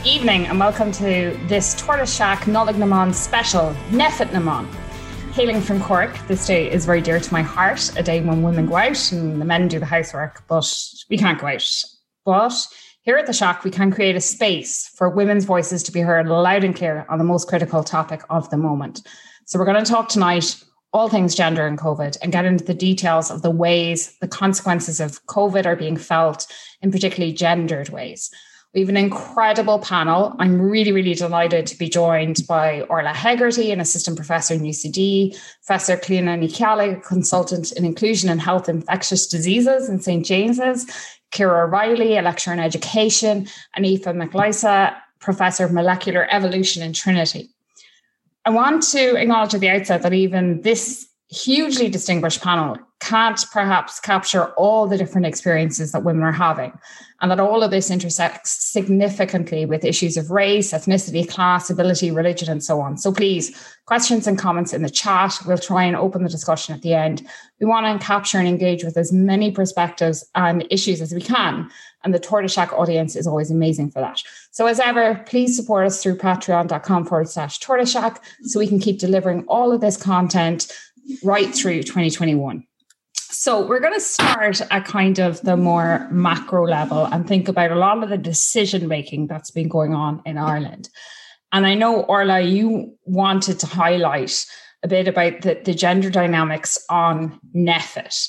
evening and welcome to this Tortoise Shack Nollaig na mBan special, Neffit na mBan. Hailing from Cork, this day is very dear to my heart, a day when women go out and the men do the housework, but we can't go out. But here at the Shack, we can create a space for women's voices to be heard loud and clear on the most critical topic of the moment. So we're going to talk tonight all things gender and COVID and get into the details of the ways the consequences of COVID are being felt in particularly gendered ways. We have an incredible panel. I'm really, really delighted to be joined by Orla Hegarty, an assistant professor in UCD, Professor Cliona Ní Cheallaigh, consultant in inclusion and health infectious diseases in St. James's, Ciara Riley, a lecturer in education, and Aoife McLysa, professor of molecular evolution in Trinity. I want to acknowledge at the outset that even this hugely distinguished panel can't perhaps capture all the different experiences that women are having, and that all of this intersects significantly with issues of race, ethnicity, class, ability, religion, and so on. So please, questions and comments in the chat. We'll try and open the discussion at the end. We want to capture and engage with as many perspectives and issues as we can, and the Tortoise Shack audience is always amazing for that. So as ever, please support us through patreon.com/Tortoise Shack so we can keep delivering all of this content right through 2021. So we're going to start at kind of the more macro level and think about a lot of the decision making that's been going on in Ireland. And I know, Orla, you wanted to highlight a bit about the gender dynamics on Neffit.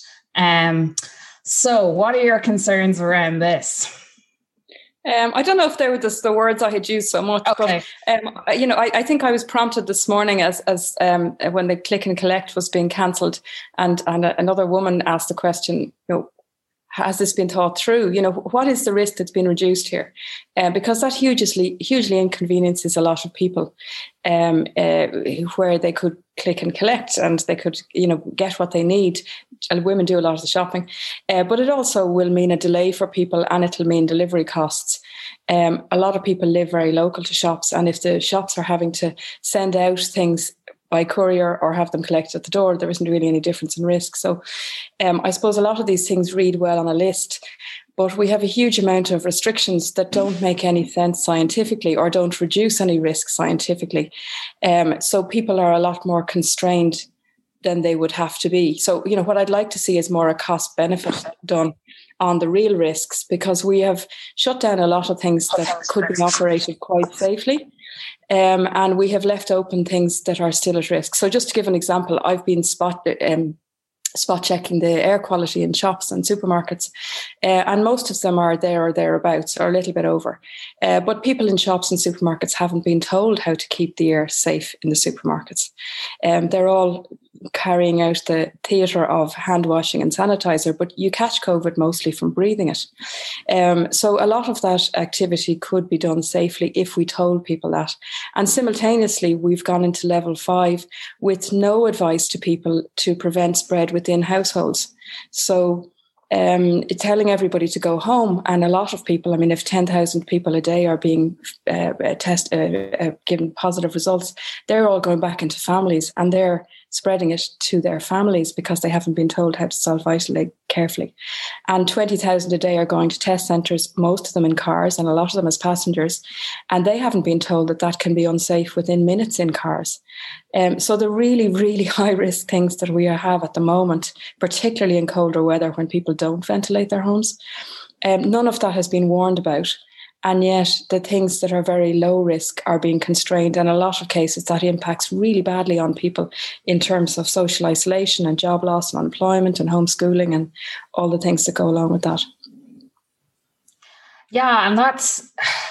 So what are your concerns around this? I don't know if they were just the words I had used so much, okay. But I think I was prompted this morning as when the click and collect was being cancelled, and another woman asked the question, has this been thought through? What is the risk that's been reduced here? Because that hugely inconveniences a lot of people, where they could click and collect and they could, get what they need. And women do a lot of the shopping, but it also will mean a delay for people, and it'll mean delivery costs. A lot of people live very local to shops, and if the shops are having to send out things by courier or have them collected at the door, there isn't really any difference in risk. So I suppose a lot of these things read well on a list, but we have a huge amount of restrictions that don't make any sense scientifically or don't reduce any risk scientifically. So people are a lot more constrained than they would have to be. So, what I'd like to see is more a cost benefit done on the real risks, because we have shut down a lot of things that could be operated quite safely. And we have left open things that are still at risk. So just to give an example, I've been spot checking the air quality in shops and supermarkets, and most of them are there or thereabouts or a little bit over. But people in shops and supermarkets haven't been told how to keep the air safe in the supermarkets. They're all carrying out the theatre of hand washing and sanitizer, but you catch COVID mostly from breathing it. So a lot of that activity could be done safely if we told people that. And simultaneously, we've gone into level 5 with no advice to people to prevent spread within households. So telling everybody to go home, and a lot of people, if 10,000 people a day are being given positive results, they're all going back into families and they're spreading it to their families because they haven't been told how to self-isolate carefully. And 20,000 a day are going to test centres, most of them in cars and a lot of them as passengers, and they haven't been told that that can be unsafe within minutes in cars. So the really, really high-risk things that we have at the moment, particularly in colder weather when people don't ventilate their homes, none of that has been warned about. And yet the things that are very low risk are being constrained. And in a lot of cases, that impacts really badly on people in terms of social isolation and job loss and unemployment and homeschooling and all the things that go along with that. Yeah, and that's...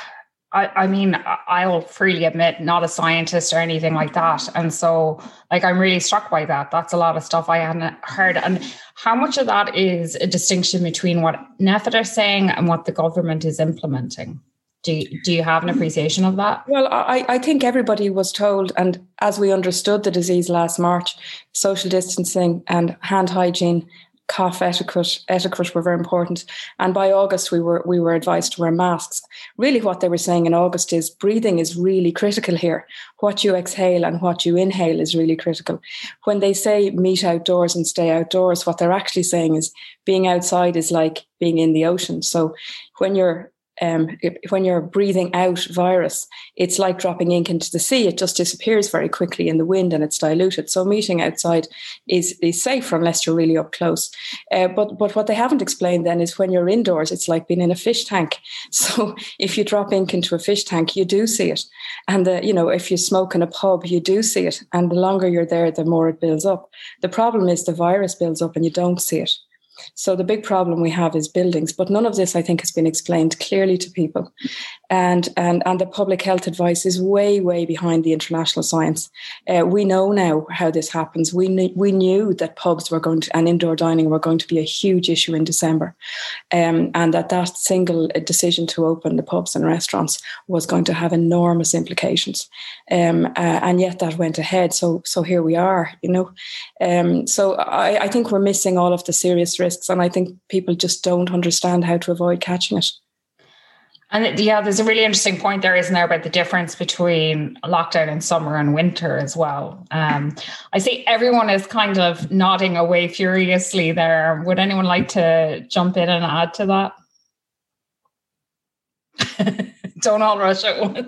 I'll freely admit, not a scientist or anything like that. And so, I'm really struck by that. That's a lot of stuff I hadn't heard. And how much of that is a distinction between what Neffit are saying and what the government is implementing? Do you have an appreciation of that? Well, I think everybody was told, and as we understood the disease last March, social distancing and hand hygiene, cough etiquette were very important. And by August, we were advised to wear masks. Really what they were saying in August is breathing is really critical here. What you exhale and what you inhale is really critical. When they say meet outdoors and stay outdoors, what they're actually saying is being outside is like being in the ocean. So when you're when you're breathing out virus, it's like dropping ink into the sea. It just disappears very quickly in the wind and it's diluted. So meeting outside is safer unless you're really up close. But what they haven't explained then is when you're indoors, it's like being in a fish tank. So if you drop ink into a fish tank, you do see it. And if you smoke in a pub, you do see it. And the longer you're there, the more it builds up. The problem is the virus builds up and you don't see it. So the big problem we have is buildings, but none of this, I think, has been explained clearly to people. And the public health advice is way, way behind the international science. We know now how this happens. We knew that pubs and indoor dining were going to be a huge issue in December, and that single decision to open the pubs and restaurants was going to have enormous implications. And yet that went ahead. So here we are, So I think we're missing all of the serious risks. And I think people just don't understand how to avoid catching it. And there's a really interesting point there, isn't there, about the difference between lockdown in summer and winter as well. I see everyone is kind of nodding away furiously there. Would anyone like to jump in and add to that? Don't all rush at once.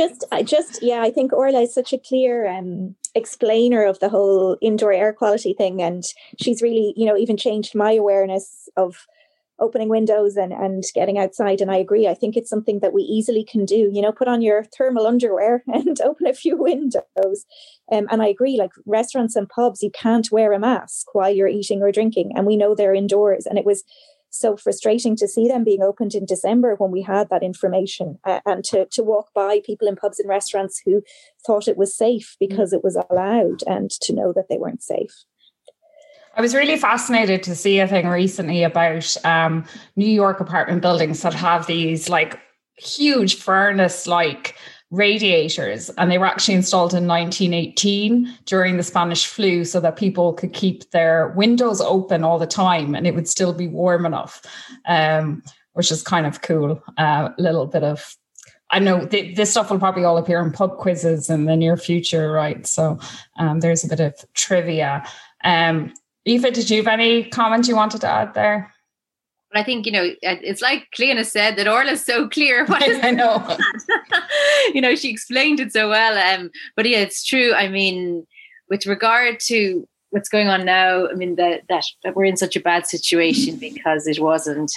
I think Orla is such a clear explainer of the whole indoor air quality thing. And she's really, even changed my awareness of opening windows and getting outside. And I agree. I think it's something that we easily can do, put on your thermal underwear and open a few windows. And I agree, like restaurants and pubs, you can't wear a mask while you're eating or drinking. And we know they're indoors. And it was so frustrating to see them being opened in December when we had that information, and to walk by people in pubs and restaurants who thought it was safe because it was allowed, and to know that they weren't safe. I was really fascinated to see a thing recently about New York apartment buildings that have these like huge furnace like radiators, and they were actually installed in 1918 during the Spanish flu so that people could keep their windows open all the time and it would still be warm enough, which is kind of cool. A little bit of, I know this stuff will probably all appear in pub quizzes in the near future, right? So there's a bit of trivia. Eva, did you have any comment you wanted to add there? But I think, it's like Cliona said, that Orla's so clear. What is I know. She explained it so well. But yeah, it's true. I mean, with regard to what's going on now, I mean, that we're in such a bad situation because it wasn't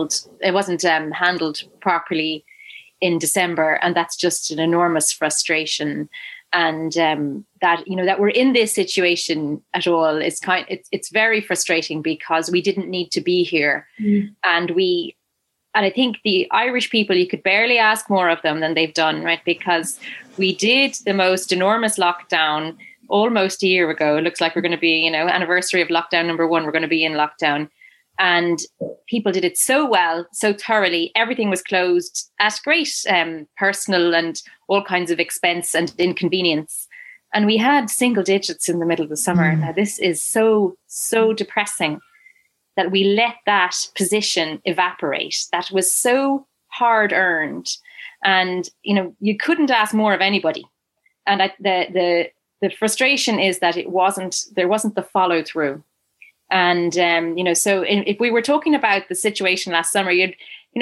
handled properly in December. And that's just an enormous frustration. And that we're in this situation at all is it's very frustrating because we didn't need to be here. And I think the Irish people, you could barely ask more of them than they've done, right? Because we did the most enormous lockdown almost a year ago. It looks like we're going to be, anniversary of lockdown number 1, we're going to be in lockdown. And people did it so well, so thoroughly. Everything was closed at great personal and all kinds of expense and inconvenience. And we had single digits in the middle of the summer. Now, this is so, so depressing that we let that position evaporate. That was so hard earned. And, you couldn't ask more of anybody. And the frustration is that there wasn't the follow through. And, so if we were talking about the situation last summer, you'd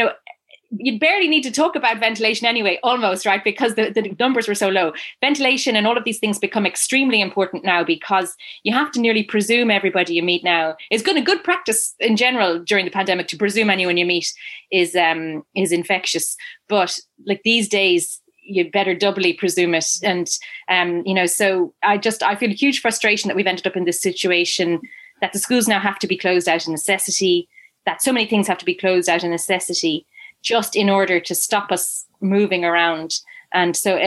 barely need to talk about ventilation anyway, almost, right? Because the numbers were so low. Ventilation and all of these things become extremely important now because you have to nearly presume everybody you meet now. It's good practice in general during the pandemic to presume anyone you meet is infectious. But like these days, you'd better doubly presume it. And, so I feel a huge frustration that we've ended up in this situation, that the schools now have to be closed out of necessity, that so many things have to be closed out of necessity just in order to stop us moving around. And so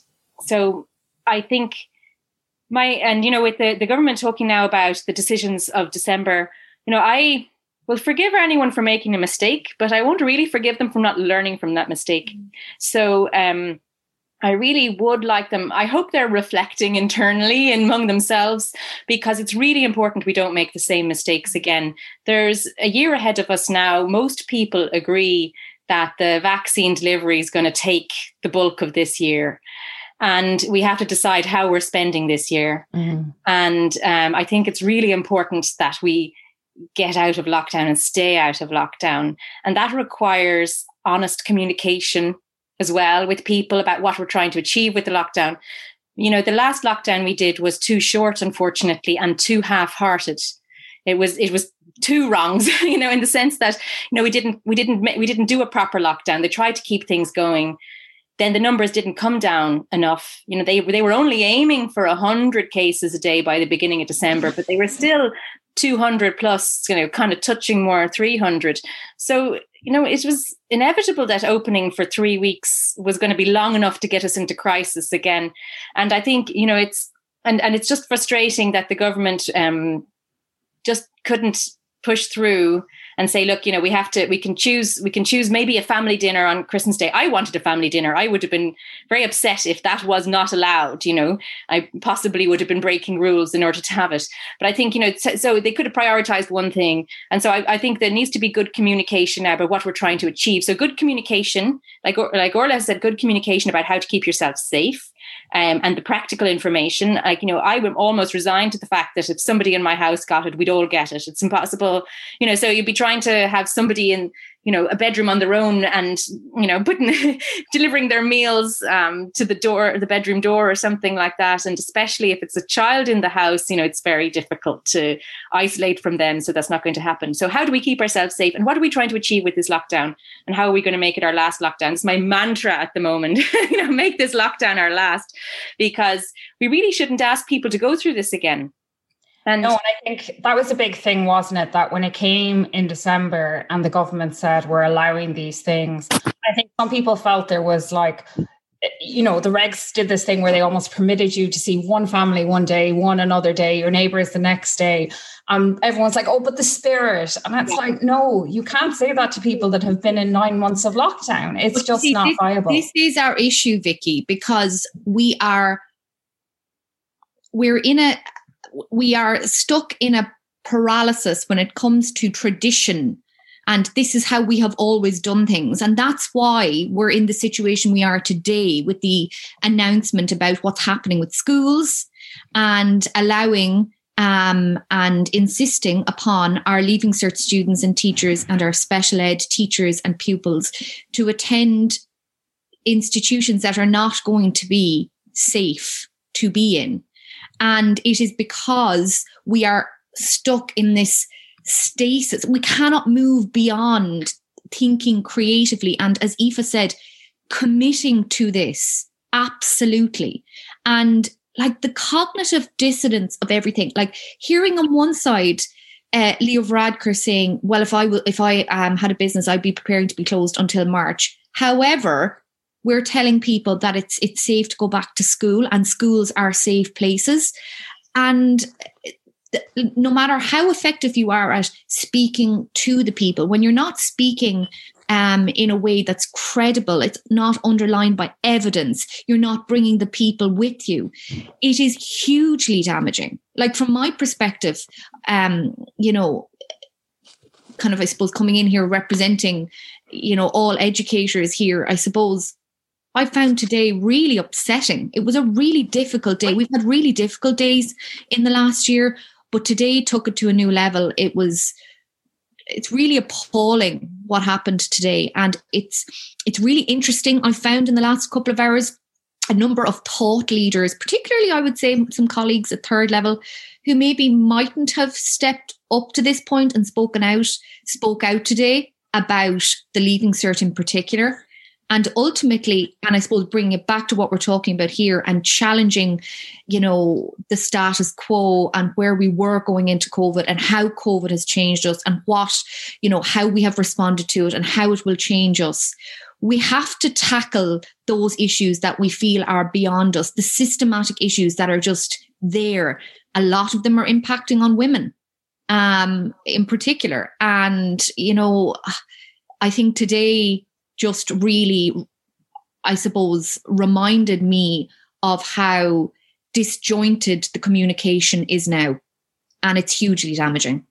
I think with the government talking now about the decisions of December, I will forgive anyone for making a mistake, but I won't really forgive them for not learning from that mistake. So, I really would like them. I hope they're reflecting internally among themselves, because it's really important we don't make the same mistakes again. There's a year ahead of us now. Most people agree that the vaccine delivery is going to take the bulk of this year. And we have to decide how we're spending this year. And I think it's really important that we get out of lockdown and stay out of lockdown. And that requires honest communication as well with people about what we're trying to achieve with the lockdown. You know, the last lockdown we did was too short, unfortunately, and too half-hearted. It was two wrongs, you know, in the sense that, you know, we didn't do a proper lockdown. They tried to keep things going. Then the numbers didn't come down enough. You know, they were only aiming for 100 cases a day by the beginning of December, but they were still 200 plus, you know, kind of touching more 300. So, you know, it was inevitable that opening for 3 weeks was going to be long enough to get us into crisis again. And I think, you know, it's just frustrating that the government just couldn't push through and say, look, you know, we can choose maybe a family dinner on Christmas Day. I wanted a family dinner. I would have been very upset if that was not allowed. You know, I possibly would have been breaking rules in order to have it. But I think, you know, so they could have prioritized one thing. And so I think there needs to be good communication now about what we're trying to achieve. So good communication, like Orla has said, good communication about how to keep yourself safe. And the practical information, like, you know, I am almost resigned to the fact that if somebody in my house got it, we'd all get it. It's impossible, you know, so you'd be trying to have somebody in, you know, a bedroom on their own and, you know, delivering their meals to the bedroom door or something like that. And especially if it's a child in the house, you know, it's very difficult to isolate from them. So that's not going to happen. So how do we keep ourselves safe? And what are we trying to achieve with this lockdown? And how are we going to make it our last lockdown? It's my mantra at the moment, you know, make this lockdown our last, because we really shouldn't ask people to go through this again. And I think that was a big thing, wasn't it? That when it came in December and the government said we're allowing these things, I think some people felt there was like, you know, the regs did this thing where they almost permitted you to see one family one day, one another day, your neighbours the next day. Everyone's like, oh, but the spirit. And it's like, no, you can't say that to people that have been in 9 months of lockdown. It's just not viable. This is our issue, Vicky, because we are stuck in a paralysis when it comes to tradition. And this is how we have always done things. And that's why we're in the situation we are today with the announcement about what's happening with schools and allowing and insisting upon our Leaving Cert students and teachers and our special ed teachers and pupils to attend institutions that are not going to be safe to be in. And it is because we are stuck in this stasis. We cannot move beyond thinking creatively. And as Aoife said, committing to this. Absolutely. And like the cognitive dissonance of everything, like hearing on one side, Leo Varadkar saying, well, if I had a business, I'd be preparing to be closed until March. However, we're telling people that it's safe to go back to school and schools are safe places. And no matter how effective you are at speaking to the people, when you're not speaking in a way that's credible, it's not underlined by evidence, you're not bringing the people with you, it is hugely damaging. Like from my perspective, you know, kind of, I suppose, coming in here representing, you know, all educators here, I suppose, I found today really upsetting. It was a really difficult day. We've had really difficult days in the last year, but today took it to a new level. It's really appalling what happened today. And it's really interesting. I found in the last couple of hours a number of thought leaders, particularly I would say some colleagues at third level, who maybe mightn't have stepped up to this point and spoke out today about the Leaving Cert in particular. And ultimately, and I suppose bringing it back to what we're talking about here and challenging, you know, the status quo and where we were going into COVID and how COVID has changed us and what, you know, how we have responded to it and how it will change us. We have to tackle those issues that we feel are beyond us, the systematic issues that are just there. A lot of them are impacting on women in particular. And, you know, I think today just really, I suppose, reminded me of how disjointed the communication is now. And it's hugely damaging.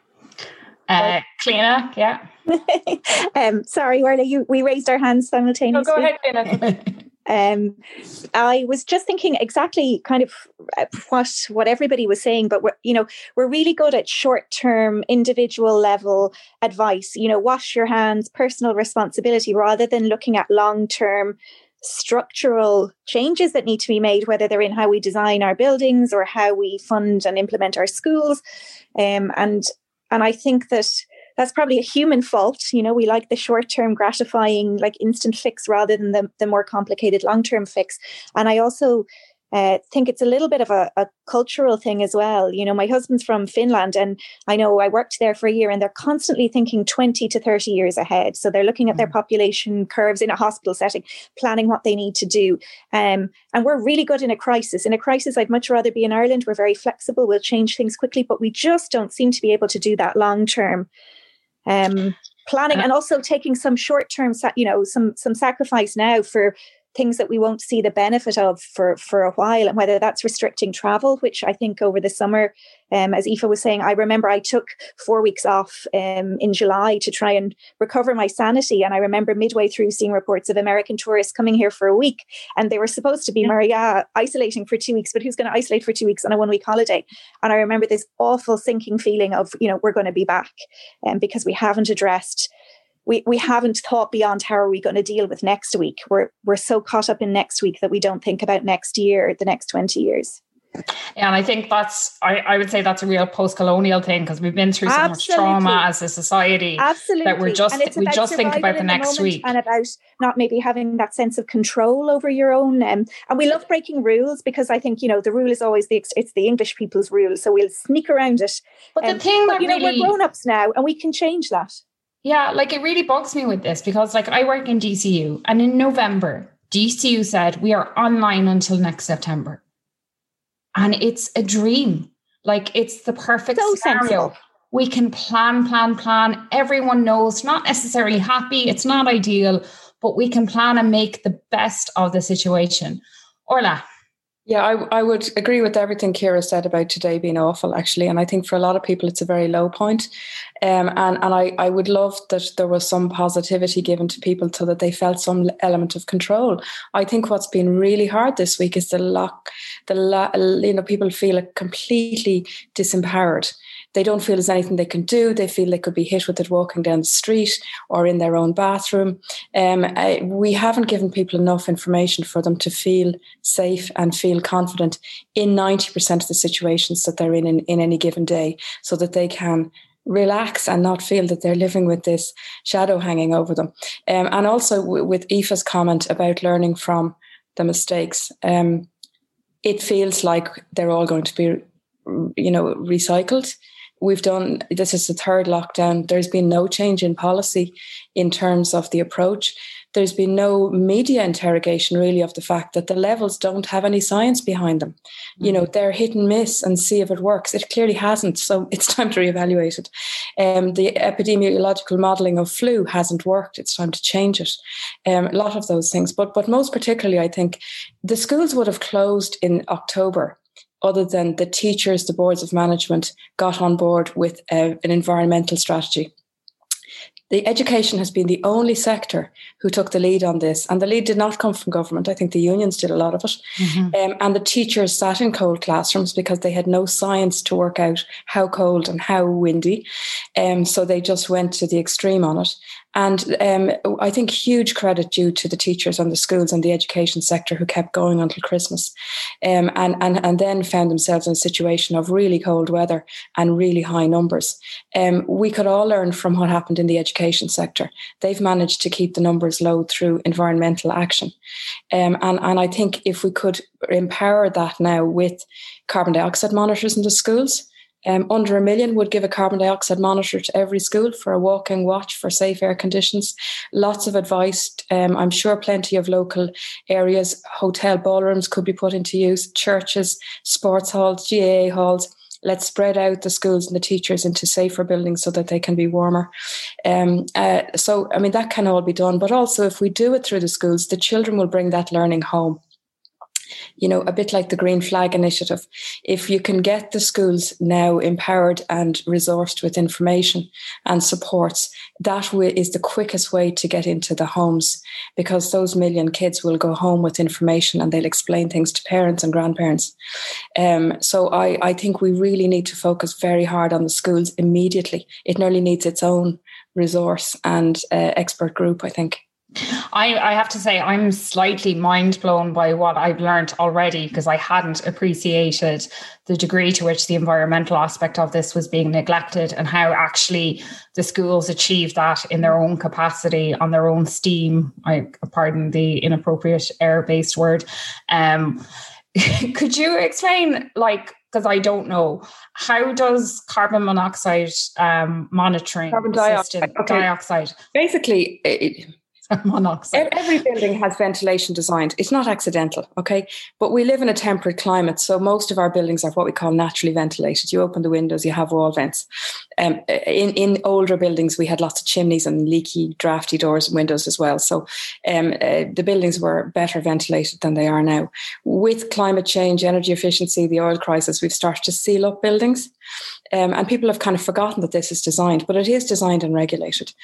Cliona, yeah. Sorry, Orla, we raised our hands simultaneously. No, go ahead, Cliona. I was just thinking exactly kind of what everybody was saying, but we're really good at short-term, individual level advice. Wash your hands, personal responsibility, rather than looking at long-term structural changes that need to be made, whether they're in how we design our buildings or how we fund and implement our schools. And I think that's probably a human fault. We like the short-term gratifying, like instant fix rather than the more complicated long-term fix. And I also think it's a little bit of a cultural thing as well. My husband's from Finland, and I know I worked there for a year, and they're constantly thinking 20 to 30 years ahead. So they're looking at their population curves in a hospital setting, planning what they need to do. And we're really good in a crisis. In a crisis, I'd much rather be in Ireland. We're very flexible. We'll change things quickly, but we just don't seem to be able to do that long-term planning, and also taking some short-term, some sacrifice now for things that we won't see the benefit of for a while, and whether that's restricting travel, which I think over the summer, as Aoife was saying, I remember I took 4 weeks off in July to try and recover my sanity. And I remember midway through seeing reports of American tourists coming here for a week, and they were supposed to be isolating for 2 weeks, but who's going to isolate for 2 weeks on a 1 week holiday? And I remember this awful sinking feeling of, we're going to be back, because we haven't addressed we haven't thought beyond how are we going to deal with next week. We're so caught up in next week that we don't think about next year, the next 20 years. Yeah, and I think I would say that's a real post-colonial thing, because we've been through so much trauma as a society. Absolutely. That we just think about the next week. And about not maybe having that sense of control over your own. And we love breaking rules, because I think, the rule is always it's the English people's rule. So we'll sneak around it. But the thing that we're grown-ups now, and we can change that. Yeah, it really bugs me with this, because I work in DCU, and in November, DCU said we are online until next September. And it's a dream. It's the perfect scenario. Sensible. We can plan. Everyone knows, not necessarily happy. It's not ideal, but we can plan and make the best of the situation. Orla. Yeah, I would agree with everything Ciara said about today being awful, actually. And I think for a lot of people, it's a very low point. And I would love that there was some positivity given to people so that they felt some element of control. I think what's been really hard this week is people feel completely disempowered. They don't feel there's anything they can do. They feel they could be hit with it walking down the street or in their own bathroom. We haven't given people enough information for them to feel safe and feel confident in 90% of the situations that they're in any given day, so that they can relax and not feel that they're living with this shadow hanging over them. And also with Aoife's comment about learning from the mistakes, it feels like they're all going to be, recycled. This is the third lockdown. There's been no change in policy in terms of the approach. There's been no media interrogation really of the fact that the levels don't have any science behind them. Mm-hmm. They're hit and miss and see if it works. It clearly hasn't. So it's time to reevaluate it. The epidemiological modelling of flu hasn't worked. It's time to change it. A lot of those things. But most particularly, I think the schools would have closed in October, other than the teachers, the boards of management got on board with an environmental strategy. The education has been the only sector who took the lead on this, and the lead did not come from government. I think the unions did a lot of it. Mm-hmm. And the teachers sat in cold classrooms because they had no science to work out how cold and how windy. So they just went to the extreme on it. And I think huge credit due to the teachers and the schools and the education sector who kept going until Christmas, and then found themselves in a situation of really cold weather and really high numbers. We could all learn from what happened in the education sector. They've managed to keep the numbers low through environmental action. And I think if we could empower that now with carbon dioxide monitors in the schools, under 1 million would give a carbon dioxide monitor to every school for a walking watch for safe air conditions. Lots of advice. I'm sure plenty of local areas, hotel ballrooms could be put into use, churches, sports halls, GAA halls. Let's spread out the schools and the teachers into safer buildings so that they can be warmer. That can all be done. But also if we do it through the schools, the children will bring that learning home. a bit like the Green Flag Initiative. If you can get the schools now empowered and resourced with information and supports, that is the quickest way to get into the homes, because those million kids will go home with information and they'll explain things to parents and grandparents. So I think we really need to focus very hard on the schools immediately. It nearly needs its own resource and expert group, I think. I have to say I'm slightly mind blown by what I've learned already, because I hadn't appreciated the degree to which the environmental aspect of this was being neglected, and how actually the schools achieve that in their own capacity, on their own steam. Pardon the inappropriate air-based word. Could you explain, because I don't know, how does carbon monoxide monitoring, carbon dioxide. Basically, monoxide. Every building has ventilation designed. It's not accidental, okay? But we live in a temperate climate, so most of our buildings are what we call naturally ventilated. You open the windows, you have wall vents. In older buildings, we had lots of chimneys and leaky, drafty doors and windows as well. So the buildings were better ventilated than they are now. With climate change, energy efficiency, the oil crisis, we've started to seal up buildings. And people have kind of forgotten that this is designed, but it is designed and regulated.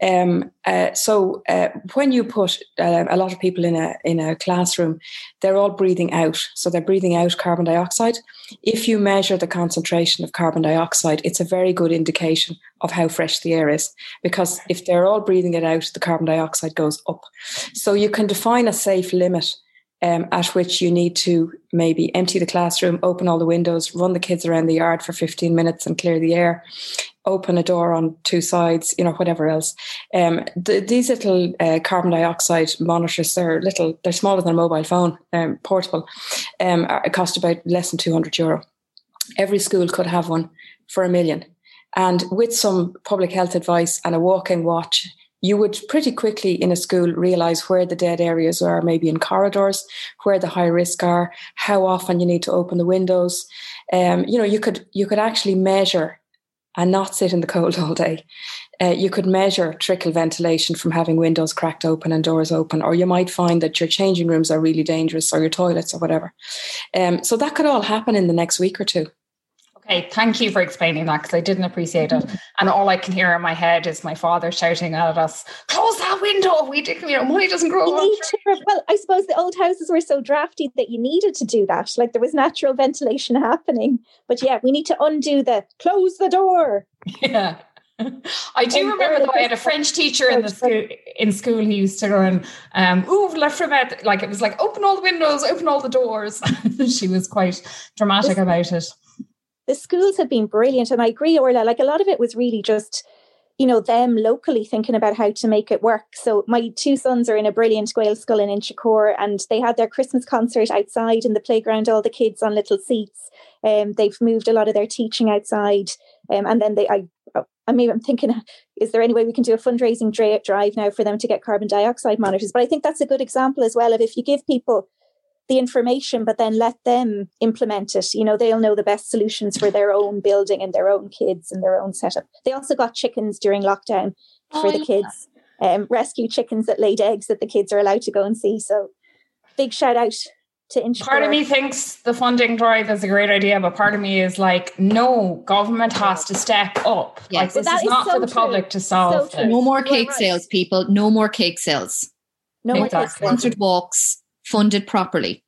So when you put a lot of people in a classroom, they're all breathing out. So they're breathing out carbon dioxide. If you measure the concentration of carbon dioxide, it's a very good indication of how fresh the air is, because if they're all breathing it out, the carbon dioxide goes up. So you can define a safe limit at which you need to maybe empty the classroom, open all the windows, run the kids around the yard for 15 minutes and clear the air, open a door on two sides, whatever else. These little carbon dioxide monitors, they're smaller than a mobile phone, portable, cost about less than €200. Every school could have one for $1 million. And with some public health advice and a walking watch, you would pretty quickly in a school realise where the dead areas are, maybe in corridors, where the high risk are, how often you need to open the windows. You could actually measure and not sit in the cold all day. You could measure trickle ventilation from having windows cracked open and doors open, or you might find that your changing rooms are really dangerous, or your toilets or whatever. So that could all happen in the next week or two. Okay, thank you for explaining that, because I didn't appreciate it. And all I can hear in my head is my father shouting at us, "Close that window! Money doesn't grow on trees." Well, I suppose the old houses were so drafty that you needed to do that. Like, there was natural ventilation happening. But yeah, we need to undo the close the door. Yeah. I do remember that I had a French teacher in school who used to go and ouvre la fenêtre, like it was like, open all the windows, open all the doors. She was quite dramatic about it. The schools have been brilliant. And I agree, Orla, like a lot of it was really just, them locally thinking about how to make it work. So my two sons are in a brilliant Gael school in Inchicore, and they had their Christmas concert outside in the playground, all the kids on little seats. They've moved a lot of their teaching outside. And then I'm thinking, is there any way we can do a fundraising drive now for them to get carbon dioxide monitors? But I think that's a good example as well of, if you give people the information, but then let them implement it. They'll know the best solutions for their own building and their own kids and their own setup. They also got chickens during lockdown for the kids, rescue chickens that laid eggs that the kids are allowed to go and see. So big shout out to Inchicore. Part of me thinks the funding drive is a great idea, but part of me is like, no, government has to step up. Yes. Like, this is not for the public to solve. No more cake sales, people. No more cake sales. No more cake sales. Sponsored walks. Funded properly.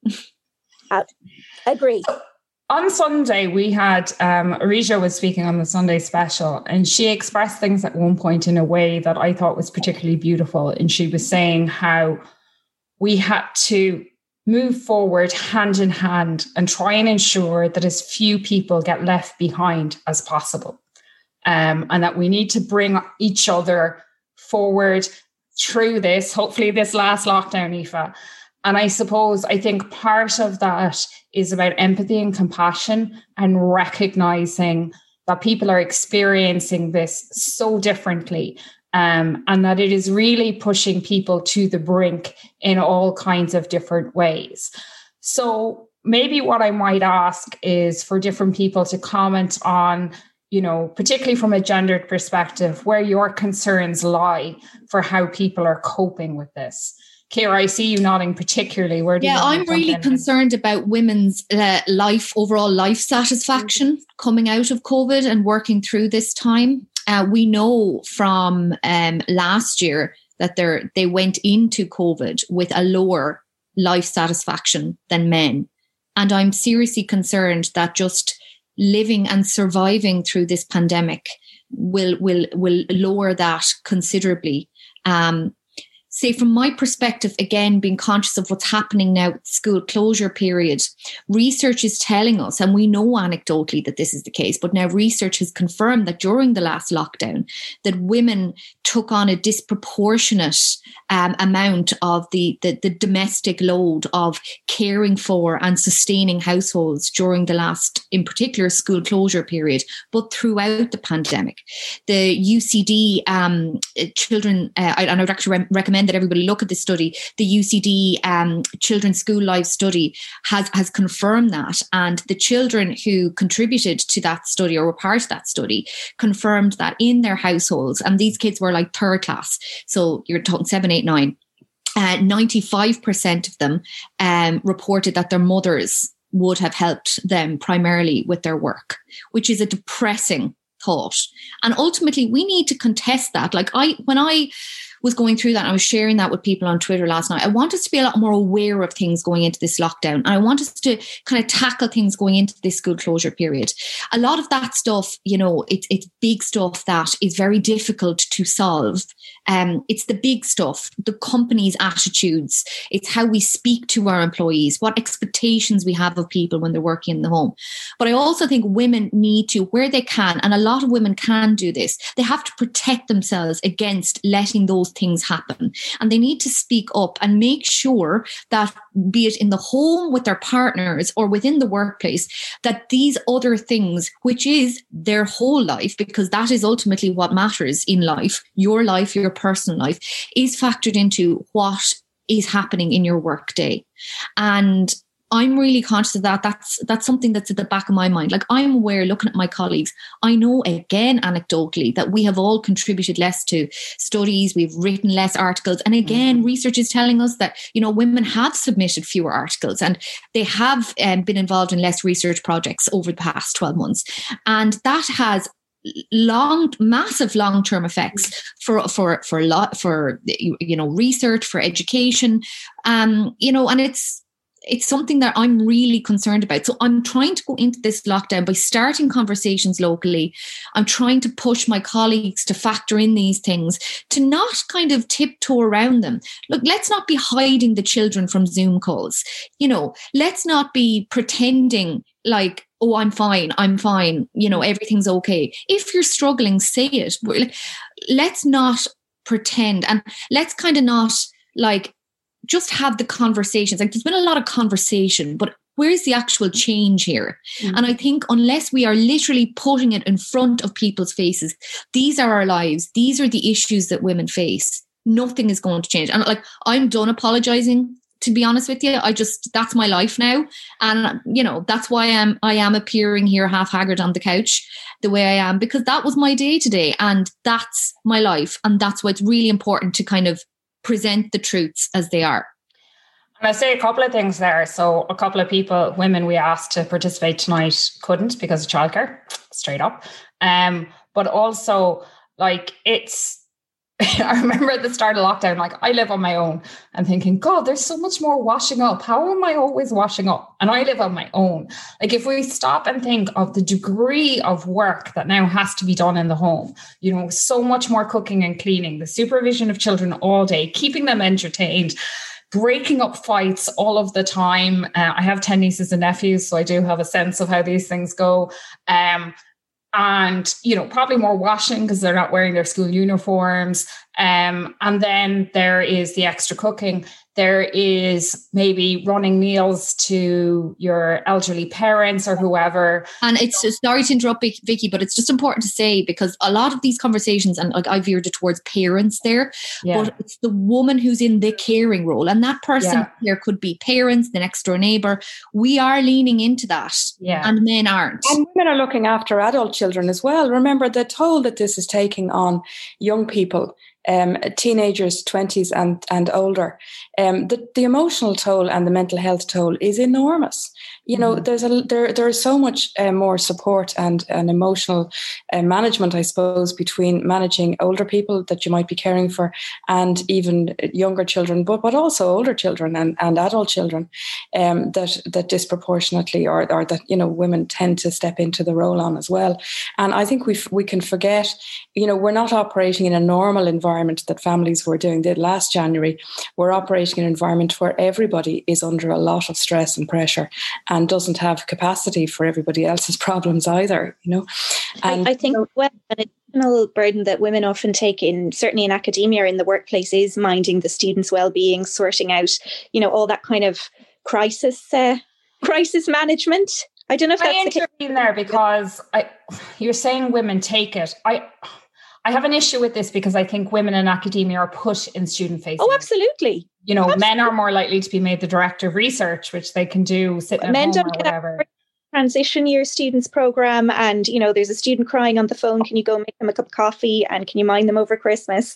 Agree. On Sunday, we had Arija was speaking on the Sunday special, and she expressed things at one point in a way that I thought was particularly beautiful. And she was saying how we had to move forward hand in hand and try and ensure that as few people get left behind as possible. And that we need to bring each other forward through this, hopefully this last lockdown, Aoife. And I think part of that is about empathy and compassion, and recognizing that people are experiencing this so differently, and that it is really pushing people to the brink in all kinds of different ways. So maybe what I might ask is for different people to comment on, particularly from a gendered perspective, where your concerns lie for how people are coping with this. Ciara, I see you nodding particularly. Where do I'm really concerned about women's overall life satisfaction coming out of COVID and working through this time. We know from last year that they went into COVID with a lower life satisfaction than men. And I'm seriously concerned that just living and surviving through this pandemic will lower that considerably. Say from my perspective, again, being conscious of what's happening now with school closure period, research is telling us, and we know anecdotally that this is the case, but now research has confirmed that during the last lockdown, that women took on a disproportionate amount of the domestic load of caring for and sustaining households during the last, in particular, school closure period, but throughout the pandemic. The UCD children, and I would actually recommend that everybody look at this study. The UCD Children's School Life study has confirmed that, and the children who contributed to that study or were part of that study confirmed that in their households, and these kids were like third class, so you're talking 7, 8, 9, 95% of them reported that their mothers would have helped them primarily with their work, which is a depressing thought. And ultimately, we need to contest that. Like when I was going through that, and I was sharing that with people on Twitter last night, I want us to be a lot more aware of things going into this lockdown. And I want us to kind of tackle things going into this school closure period. A lot of that stuff, it's big stuff that is very difficult to solve. It's the big stuff, the company's attitudes. It's how we speak to our employees, what expectations we have of people when they're working in the home. But I also think women need to, where they can, and a lot of women can do this, they have to protect themselves against letting those things happen. And they need to speak up and make sure that, be it in the home with their partners or within the workplace, that these other things, which is their whole life, because that is ultimately what matters in life, your personal life, is factored into what is happening in your work day. And I'm really conscious of that. That's something that's at the back of my mind. Like, I'm aware, looking at my colleagues, I know again anecdotally that we have all contributed less to studies, we've written less articles. And again, research is telling us that, women have submitted fewer articles and they have been involved in less research projects over the past 12 months. And that has massive long-term effects for research, for education, and it's something that I'm really concerned about. So I'm trying to go into this lockdown by starting conversations locally. I'm trying to push my colleagues to factor in these things, to not kind of tiptoe around them. Look, let's not be hiding the children from Zoom calls. Let's not be pretending like, oh, I'm fine, everything's okay. If you're struggling, say it. Let's not pretend, and let's kind of not just have the conversations. Like, there's been a lot of conversation, but where's the actual change here? And I think unless we are literally putting it in front of people's faces, these are our lives, these are the issues that women face, nothing is going to change. And I'm done apologizing, to be honest with you. That's my life now. And, that's why I am appearing here half haggard on the couch the way I am, because that was my day today. And that's my life. And that's why it's really important to kind of present the truths as they are. And I say a couple of things there. So a couple of women we asked to participate tonight couldn't because of childcare, straight up. But also, I remember at the start of lockdown, I live on my own and thinking, God, there's so much more washing up. How am I always washing up? And I live on my own. If we stop and think of the degree of work that now has to be done in the home, so much more cooking and cleaning, the supervision of children all day, keeping them entertained, breaking up fights all of the time. I have 10 nieces and nephews, so I do have a sense of how these things go. And, probably more washing because they're not wearing their school uniforms. And then there is the extra cooking. There is maybe running meals to your elderly parents or whoever. And it's sorry to interrupt, Vicky, but it's just important to say, because a lot of these conversations, and I veered it towards parents there, but it's the woman who's in the caring role. And that person here could be parents, the next door neighbor. We are leaning into that, and men aren't. And women are looking after adult children as well. Remember the toll that this is taking on young people teenagers, 20s and older, the emotional toll and the mental health toll is enormous. You know, there is so much more support and emotional management, I suppose, between managing older people that you might be caring for and even younger children, but also older children and adult children, that disproportionately or that, you know, women tend to step into the role on as well. And I think we can forget, you know, we're not operating in a normal environment that families were doing did last January. We're operating in an environment where everybody is under a lot of stress and pressure and doesn't have capacity for everybody else's problems either, you know. And I think an additional burden that women often take in, certainly in academia or in the workplace, is minding the students' well-being, sorting out, you know, all that kind of crisis management. I don't know if that's I intervene there because you're saying women take it. I have an issue with this because I think women in academia are put in student-facing. Oh, absolutely. You know, men are more likely to be made the director of research, which they can do sitting at home or whatever. Transition year students program, and you know, there's a student crying on the phone. Can you go make them a cup of coffee, and can you mind them over Christmas?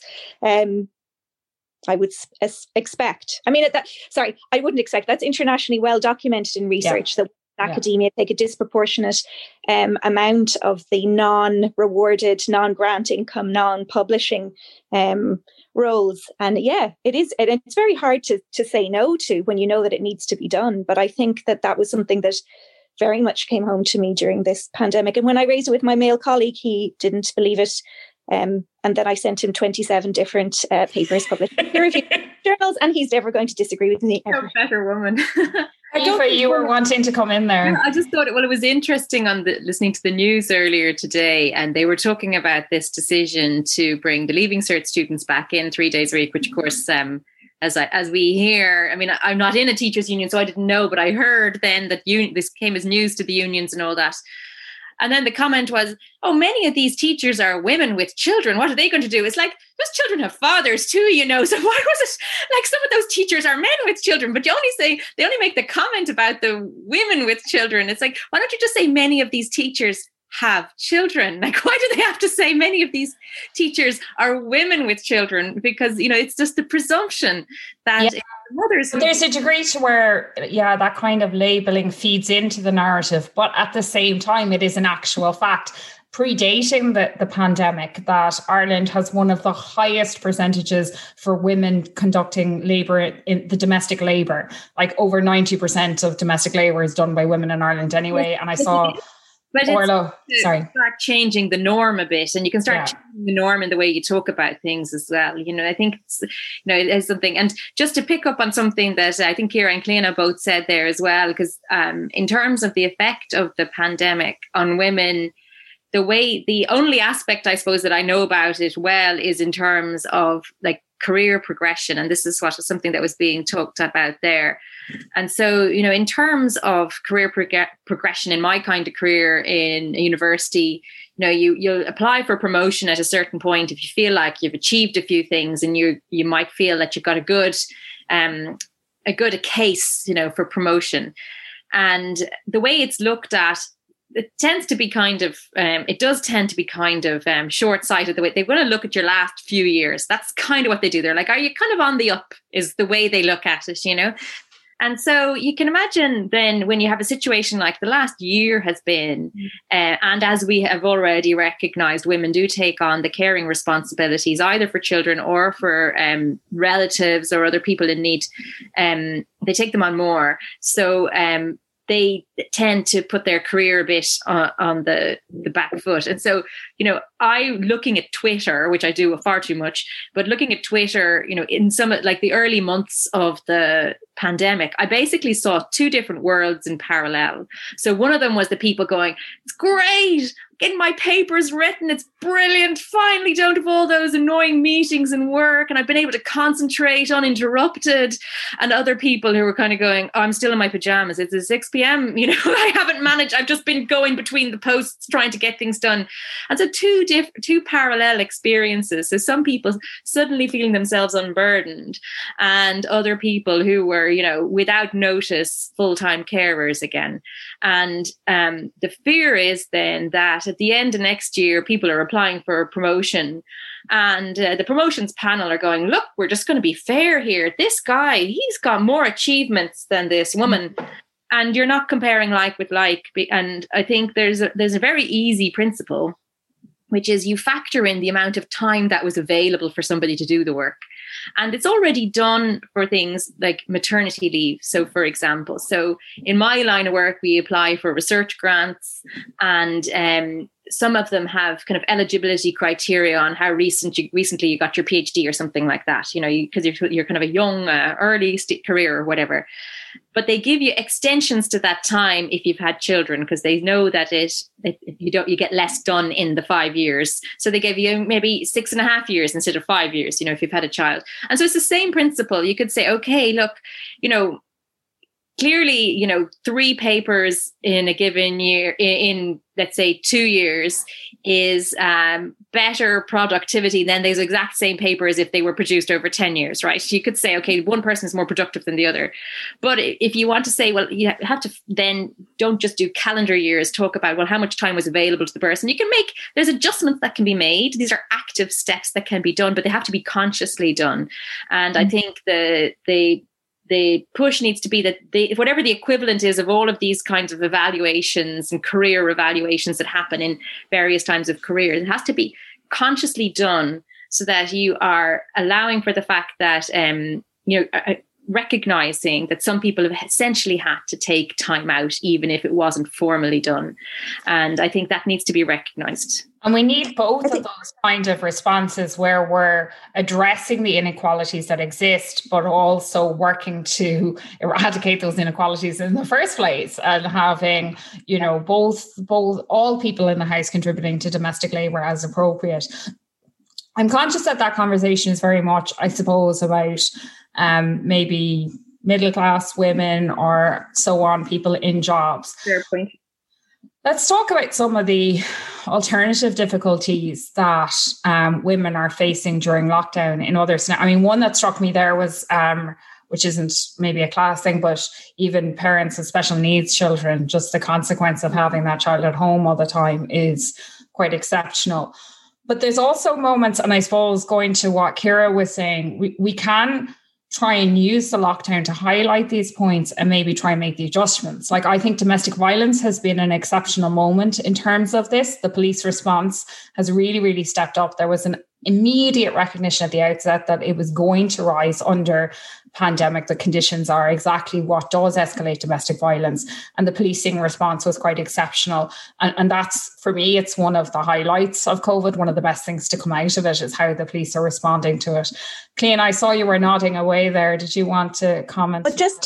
I would expect. I mean, I wouldn't expect. That's internationally well documented in research that academia take a disproportionate amount of the non-rewarded, non-grant income, non-publishing roles. And it is. And it's very hard to say no to when you know that it needs to be done. But I think that was something that very much came home to me during this pandemic. And when I raised it with my male colleague, he didn't believe it. And then I sent him 27 different papers published in peer-reviewed journals, and he's never going to disagree with me ever. A better woman. Aoife, you were wanting to come in there. I just thought, it was interesting listening to the news earlier today, and they were talking about this decision to bring the Leaving Cert students back in 3 days a week, which of course, as we hear, I mean, I'm not in a teachers union, so I didn't know, but I heard then that this came as news to the unions and all that. And then the comment was, oh, many of these teachers are women with children. What are they going to do? It's like, those children have fathers too, you know. So why was it like some of those teachers are men with children? But they only make the comment about the women with children. It's like, why don't you just say many of these teachers have children? Like, why do they have to say many of these teachers are women with children? Because, you know, it's just the presumption that mothers. There's a degree to where, that kind of labeling feeds into the narrative. But at the same time, it is an actual fact, predating the pandemic, that Ireland has one of the highest percentages for women conducting labour in the domestic labour. Like over 90% of domestic labour is done by women in Ireland anyway. And I saw... But start changing the norm a bit, and you can start changing the norm in the way you talk about things as well. You know, I think it is something. And just to pick up on something that I think Ciara and Cliona both said there as well, because in terms of the effect of the pandemic on women, the only aspect I suppose that I know about it well is in terms of like career progression, and this is something that was being talked about there. And so, you know, in terms of career progression in my kind of career in a university, you know, you'll apply for promotion at a certain point if you feel like you've achieved a few things, and you might feel that you've got a good case, you know, for promotion. And the way it's looked at, it tends to be kind of short-sighted. The way they want to look at your last few years. That's kind of what they do. They're like, are you kind of on the up, is the way they look at it, you know? And so you can imagine then when you have a situation like the last year has been, and as we have already recognized, women do take on the caring responsibilities either for children or for relatives or other people in need. They take them on more. So they tend to put their career a bit on the back foot. And so, you know, looking at Twitter, which I do far too much, but looking at Twitter, you know, in some like the early months of the pandemic, I basically saw two different worlds in parallel. So one of them was the people going, it's great, getting my papers written, it's brilliant, finally don't have all those annoying meetings and work, and I've been able to concentrate uninterrupted. And other people who were kind of going, oh, I'm still in my pajamas, it's 6 p.m, you know, I haven't managed, I've just been going between the posts trying to get things done. And so two parallel experiences. So some people suddenly feeling themselves unburdened, and other people who were, you know, without notice, full-time carers again. And the fear is then that at the end of next year, people are applying for a promotion And the promotions panel are going, look, we're just going to be fair here. This guy, he's got more achievements than this woman. And you're not comparing like with like. And I think there's a very easy principle, which is you factor in the amount of time that was available for somebody to do the work. And it's already done for things like maternity leave. So, for example, in my line of work, we apply for research grants, and some of them have kind of eligibility criteria on how recently you got your PhD or something like that, because you're kind of a young, early career or whatever. But they give you extensions to that time if you've had children, because they know that you get less done in the 5 years. So they give you maybe 6.5 years instead of 5 years, if you've had a child. And so it's the same principle. You could say, okay, look, clearly, 3 papers in a given year, in let's say 2 years, is better productivity than those exact same papers if they were produced over 10 years, right? You could say, okay, one person is more productive than the other. But if you want to say, well, you have to then don't just do calendar years, talk about, well, how much time was available to the person. There's adjustments that can be made. These are active steps that can be done, but they have to be consciously done. And I think the push needs to be that whatever the equivalent is of all of these kinds of evaluations and career evaluations that happen in various times of careers, it has to be consciously done so that you are allowing for the fact that, recognizing that some people have essentially had to take time out, even if it wasn't formally done. And I think that needs to be recognized. And we need both of those kind of responses where we're addressing the inequalities that exist, but also working to eradicate those inequalities in the first place, and having, both all people in the house contributing to domestic labor as appropriate. I'm conscious that conversation is very much, I suppose, about maybe middle class women or so on, people in jobs. Fair point. Let's talk about some of the alternative difficulties that women are facing during lockdown in other scenarios. I mean, one that struck me there was, which isn't maybe a class thing, but even parents with special needs children, just the consequence of having that child at home all the time is quite exceptional. But there's also moments, and I suppose going to what Ciara was saying, we can try and use the lockdown to highlight these points and maybe try and make the adjustments. Like, I think domestic violence has been an exceptional moment in terms of this. The police response has really, really stepped up. There was an immediate recognition at the outset that it was going to rise under pandemic. The conditions are exactly what does escalate domestic violence, and the policing response was quite exceptional. And that's, for me, it's one of the highlights of COVID. One of the best things to come out of it is how the police are responding to it. Clean, I saw you were nodding away there. Did you want to comment?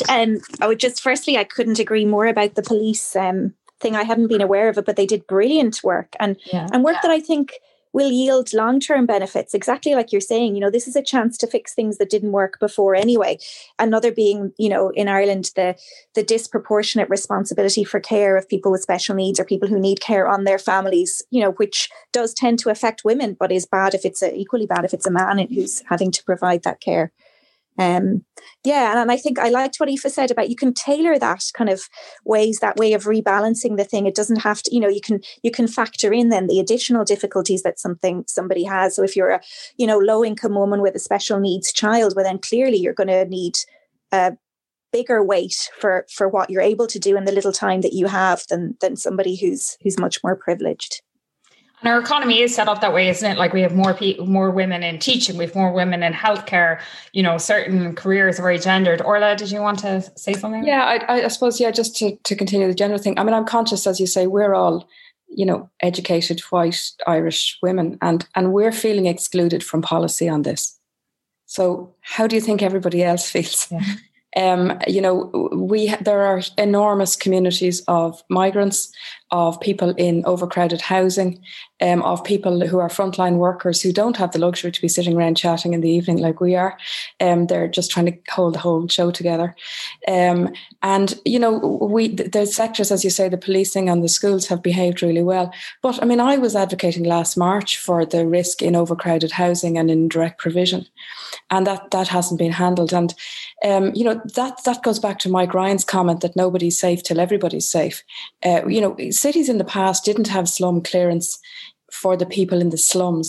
But firstly, I couldn't agree more about the police thing. I hadn't been aware of it, but they did brilliant work and work that I think will yield long-term benefits, exactly like you're saying. This is a chance to fix things that didn't work before anyway. Another being, in Ireland, the disproportionate responsibility for care of people with special needs or people who need care on their families, which does tend to affect women, but is bad equally bad if it's a man who's having to provide that care. And I think I liked what Aoife said about you can tailor that kind of that way of rebalancing the thing. It doesn't have to, you can factor in then the additional difficulties that somebody has. So if you're a, low income woman with a special needs child, well then clearly you're going to need a bigger weight for what you're able to do in the little time that you have than somebody who's much more privileged. And our economy is set up that way, isn't it? Like, we have more women in teaching, we have more women in healthcare, certain careers are very gendered. Orla, did you want to say something? Yeah, I suppose, just to continue the gender thing. I mean, I'm conscious, as you say, we're all, educated white Irish women, and we're feeling excluded from policy on this. So how do you think everybody else feels? Yeah. There are enormous communities of migrants, of people in overcrowded housing, of people who are frontline workers who don't have the luxury to be sitting around chatting in the evening like we are. They're just trying to hold the whole show together. The sectors, as you say, the policing and the schools have behaved really well. But I mean, I was advocating last March for the risk in overcrowded housing and in direct provision, and that hasn't been handled. And that goes back to Mike Ryan's comment that nobody's safe till everybody's safe. Cities in the past didn't have slum clearance for the people in the slums.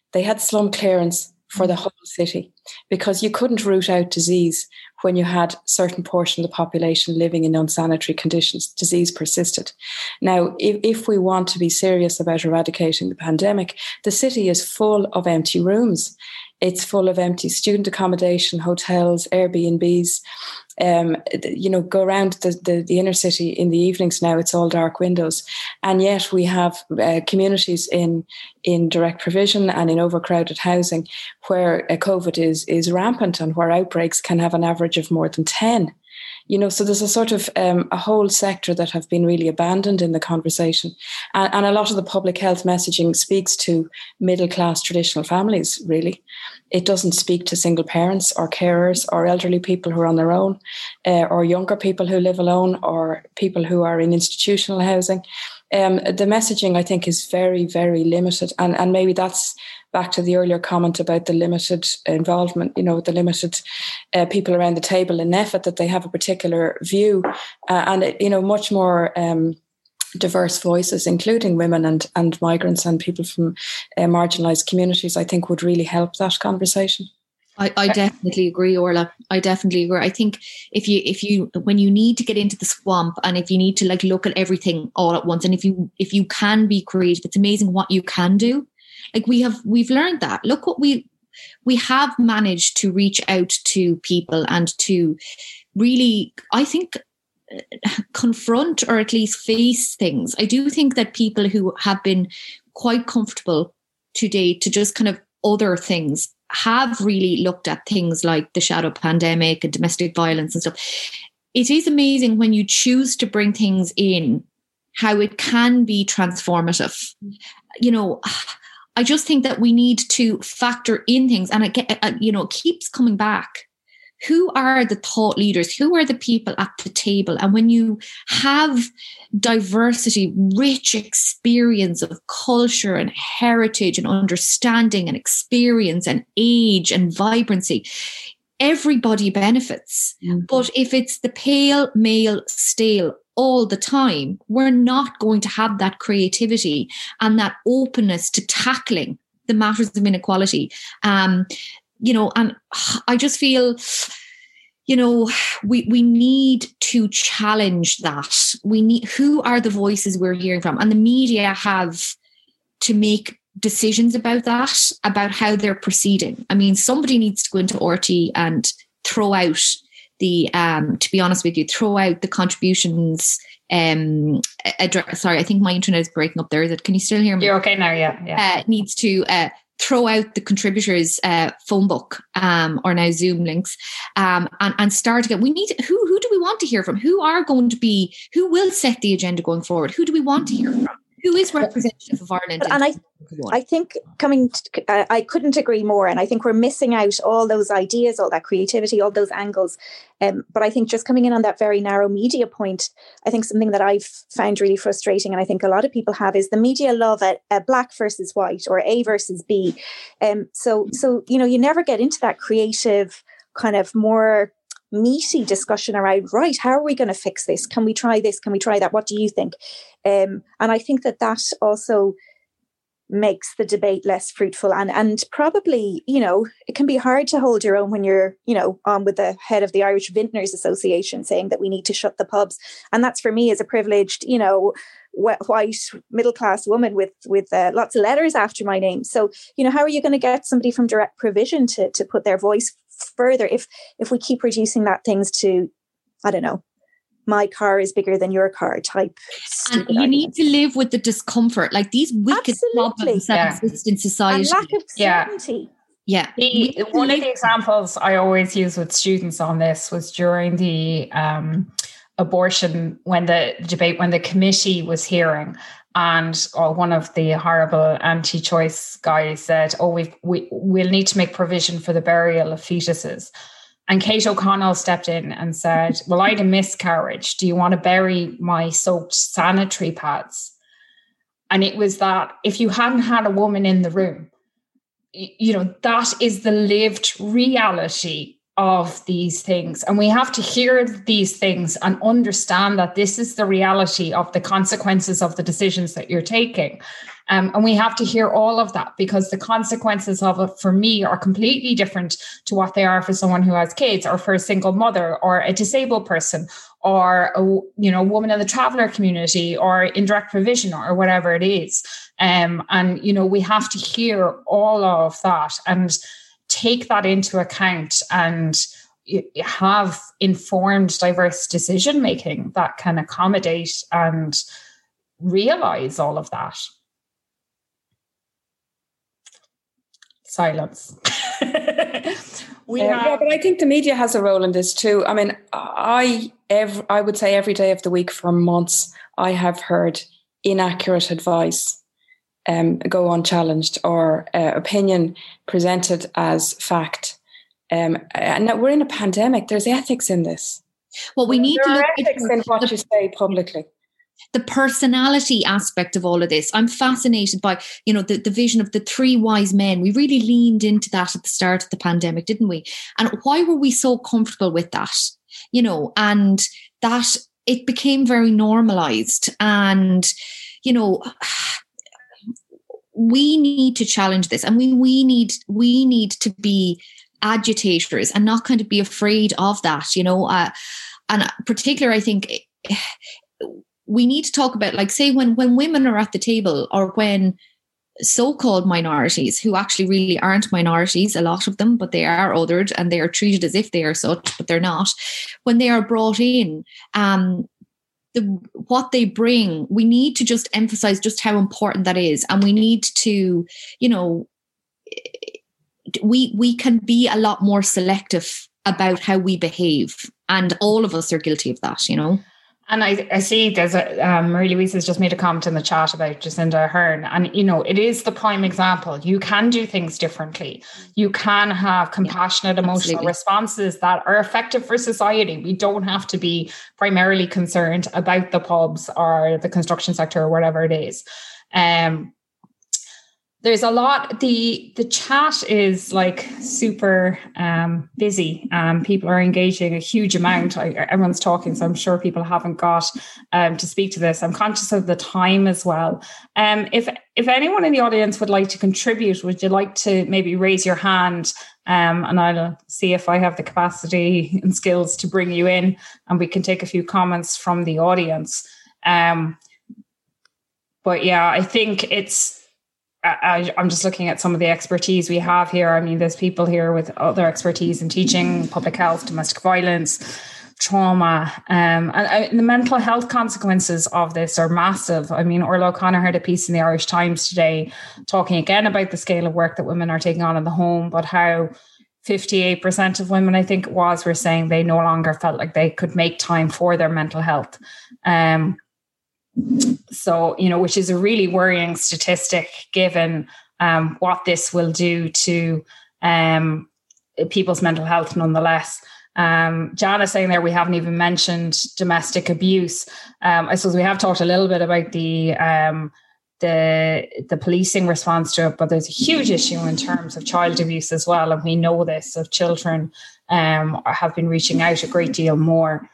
they had slum clearance for the whole city, because you couldn't root out disease when you had a certain portion of the population living in unsanitary conditions. Disease persisted. Now, if we want to be serious about eradicating the pandemic, the city is full of empty rooms. It's full of empty student accommodation, hotels, Airbnbs. Go around the inner city in the evenings now, it's all dark windows. And yet we have communities in direct provision and in overcrowded housing where COVID is rampant and where outbreaks can have an average of more than 10. So there's a sort of a whole sector that have been really abandoned in the conversation. And a lot of the public health messaging speaks to middle-class traditional families, really. It doesn't speak to single parents or carers or elderly people who are on their own, or younger people who live alone, or people who are in institutional housing. The messaging, I think, is very, very limited. And maybe that's back to the earlier comment about the limited involvement, the limited people around the table in NPHET, that they have a particular view and much more diverse voices, including women and migrants and people from marginalised communities, I think would really help that conversation. I definitely agree, Orla. I definitely agree. I think if you when you need to get into the swamp, and if you need to look at everything all at once, and if you can be creative, it's amazing what you can do. We've learned that. Look what we have managed to reach out to people and to really, I think, confront or at least face things. I do think that people who have been quite comfortable today to just kind of other things have really looked at things like the shadow pandemic and domestic violence and stuff. It is amazing when you choose to bring things in, how it can be transformative. I just think that we need to factor in things, and it keeps coming back. Who are the thought leaders? Who are the people at the table? And when you have diversity, rich experience of culture and heritage and understanding and experience and age and vibrancy, everybody benefits. Mm-hmm. But if it's the pale, male, stale all the time, we're not going to have that creativity and that openness to tackling the matters of inequality. And I just feel, we need to challenge that. Who are the voices we're hearing from? And the media have to make decisions about that, about how they're proceeding. I mean, somebody needs to go into RT and throw out to be honest with you, throw out the contributions. Sorry, I think my internet is breaking up there. Can you still hear me? You're okay now, yeah. Needs to throw out the contributors' phone book or now Zoom links and start again. We need who do we want to hear from? Who will set the agenda going forward? Who do we want to hear from? Who is representative of Ireland? And I think I couldn't agree more. And I think we're missing out all those ideas, all that creativity, all those angles. But I think just coming in on that very narrow media point, I think something that I've found really frustrating, and I think a lot of people have, is the media love a black versus white or A versus B. So you never get into that creative kind of more meaty discussion around, right, how are we going to fix this? Can we try this? Can we try that? What do you think? And I think that also makes the debate less fruitful, and probably, it can be hard to hold your own when you're, on with the head of the Irish Vintners Association saying that we need to shut the pubs. And that's, for me, as a privileged, white middle-class woman with lots of letters after my name. So, how are you going to get somebody from direct provision to put their voice further if we keep reducing that things to, I don't know, my car is bigger than your car type. And you need to live with the discomfort, like these wicked problems that exist in society. And lack of certainty. Yeah. One of the examples I always use with students on this was during the abortion, when the committee was hearing, and one of the horrible anti-choice guys said, we'll need to make provision for the burial of fetuses. And Kate O'Connell stepped in and said, well, I had a miscarriage. Do you want to bury my soaked sanitary pads? And it was that if you hadn't had a woman in the room, that is the lived reality of these things. And we have to hear these things and understand that this is the reality of the consequences of the decisions that you're taking. And we have to hear all of that, because the consequences of it for me are completely different to what they are for someone who has kids, or for a single mother, or a disabled person, or a woman in the traveller community, or indirect provision, or whatever it is. And we have to hear all of that and take that into account, and have informed, diverse decision making that can accommodate and realize all of that. Silence. Yeah, but I think the media has a role in this too. I mean, I would say every day of the week for months, I have heard inaccurate advice go unchallenged, or opinion presented as fact. And we're in a pandemic. There's ethics in this. Well, we need to look at ethics in what you say publicly. The personality aspect of all of this. I'm fascinated by, the vision of the three wise men. We really leaned into that at the start of the pandemic, didn't we? And why were we so comfortable with that? And that it became very normalized. And, we need to challenge this, and we need to be agitators and not kind of be afraid of that, and particularly, I think we need to talk about, like, say, when women are at the table, or when so-called minorities, who actually really aren't minorities, a lot of them, but they are othered and they are treated as if they are such, but they're not. When they are brought in, what they bring, we need to just emphasize just how important that is. And we need to, we can be a lot more selective about how we behave. And all of us are guilty of that, And I see there's Marie-Louise has just made a comment in the chat about Jacinda Ardern. And, it is the prime example. You can do things differently. You can have compassionate, emotional responses that are effective for society. We don't have to be primarily concerned about the pubs or the construction sector or whatever it is. There's a lot. The chat is like super busy. People are engaging a huge amount. Everyone's talking, so I'm sure people haven't got to speak to this. I'm conscious of the time as well. If anyone in the audience would like to contribute, would you like to maybe raise your hand? And I'll see if I have the capacity and skills to bring you in, and we can take a few comments from the audience. But yeah, I think I'm just looking at some of the expertise we have here. I mean, there's people here with other expertise in teaching, public health, domestic violence, trauma, and the mental health consequences of this are massive. I mean, Orla O'Connor had a piece in the Irish Times today talking again about the scale of work that women are taking on in the home, but how 58% of women, I think it was, were saying they no longer felt like they could make time for their mental health. So, which is a really worrying statistic given what this will do to people's mental health nonetheless. Jana's saying there we haven't even mentioned domestic abuse. I suppose we have talked a little bit about the policing response to it, but there's a huge issue in terms of child abuse as well. And we know this, of children have been reaching out a great deal more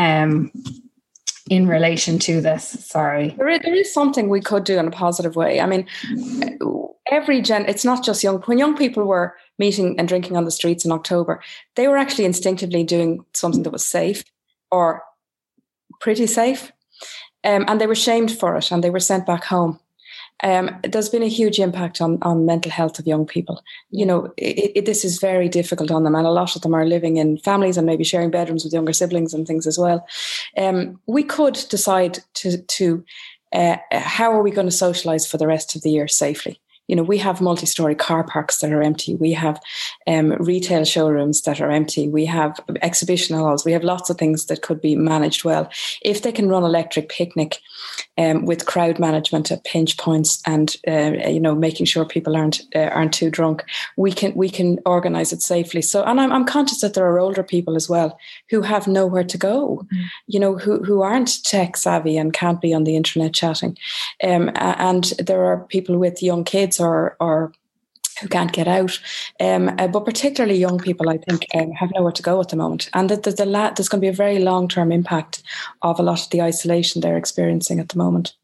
in relation to this. Sorry. There is something we could do in a positive way. I mean, it's not just when young people were meeting and drinking on the streets in October, they were actually instinctively doing something that was safe or pretty safe. And they were shamed for it, and they were sent back home. There's been a huge impact on mental health of young people. This is very difficult on them, and a lot of them are living in families and maybe sharing bedrooms with younger siblings and things as well. We could decide to how are we going to socialise for the rest of the year safely? We have multi-storey car parks that are empty. We have retail showrooms that are empty. We have exhibition halls. We have lots of things that could be managed well. If they can run electric picnic with crowd management at pinch points and making sure people aren't too drunk, we can organise it safely. So, and I'm conscious that there are older people as well who have nowhere to go, who aren't tech savvy and can't be on the internet chatting, and there are people with young kids or who can't get out, but particularly young people, I think, have nowhere to go at the moment, and that there's going to be a very long-term impact of a lot of the isolation they're experiencing at the moment.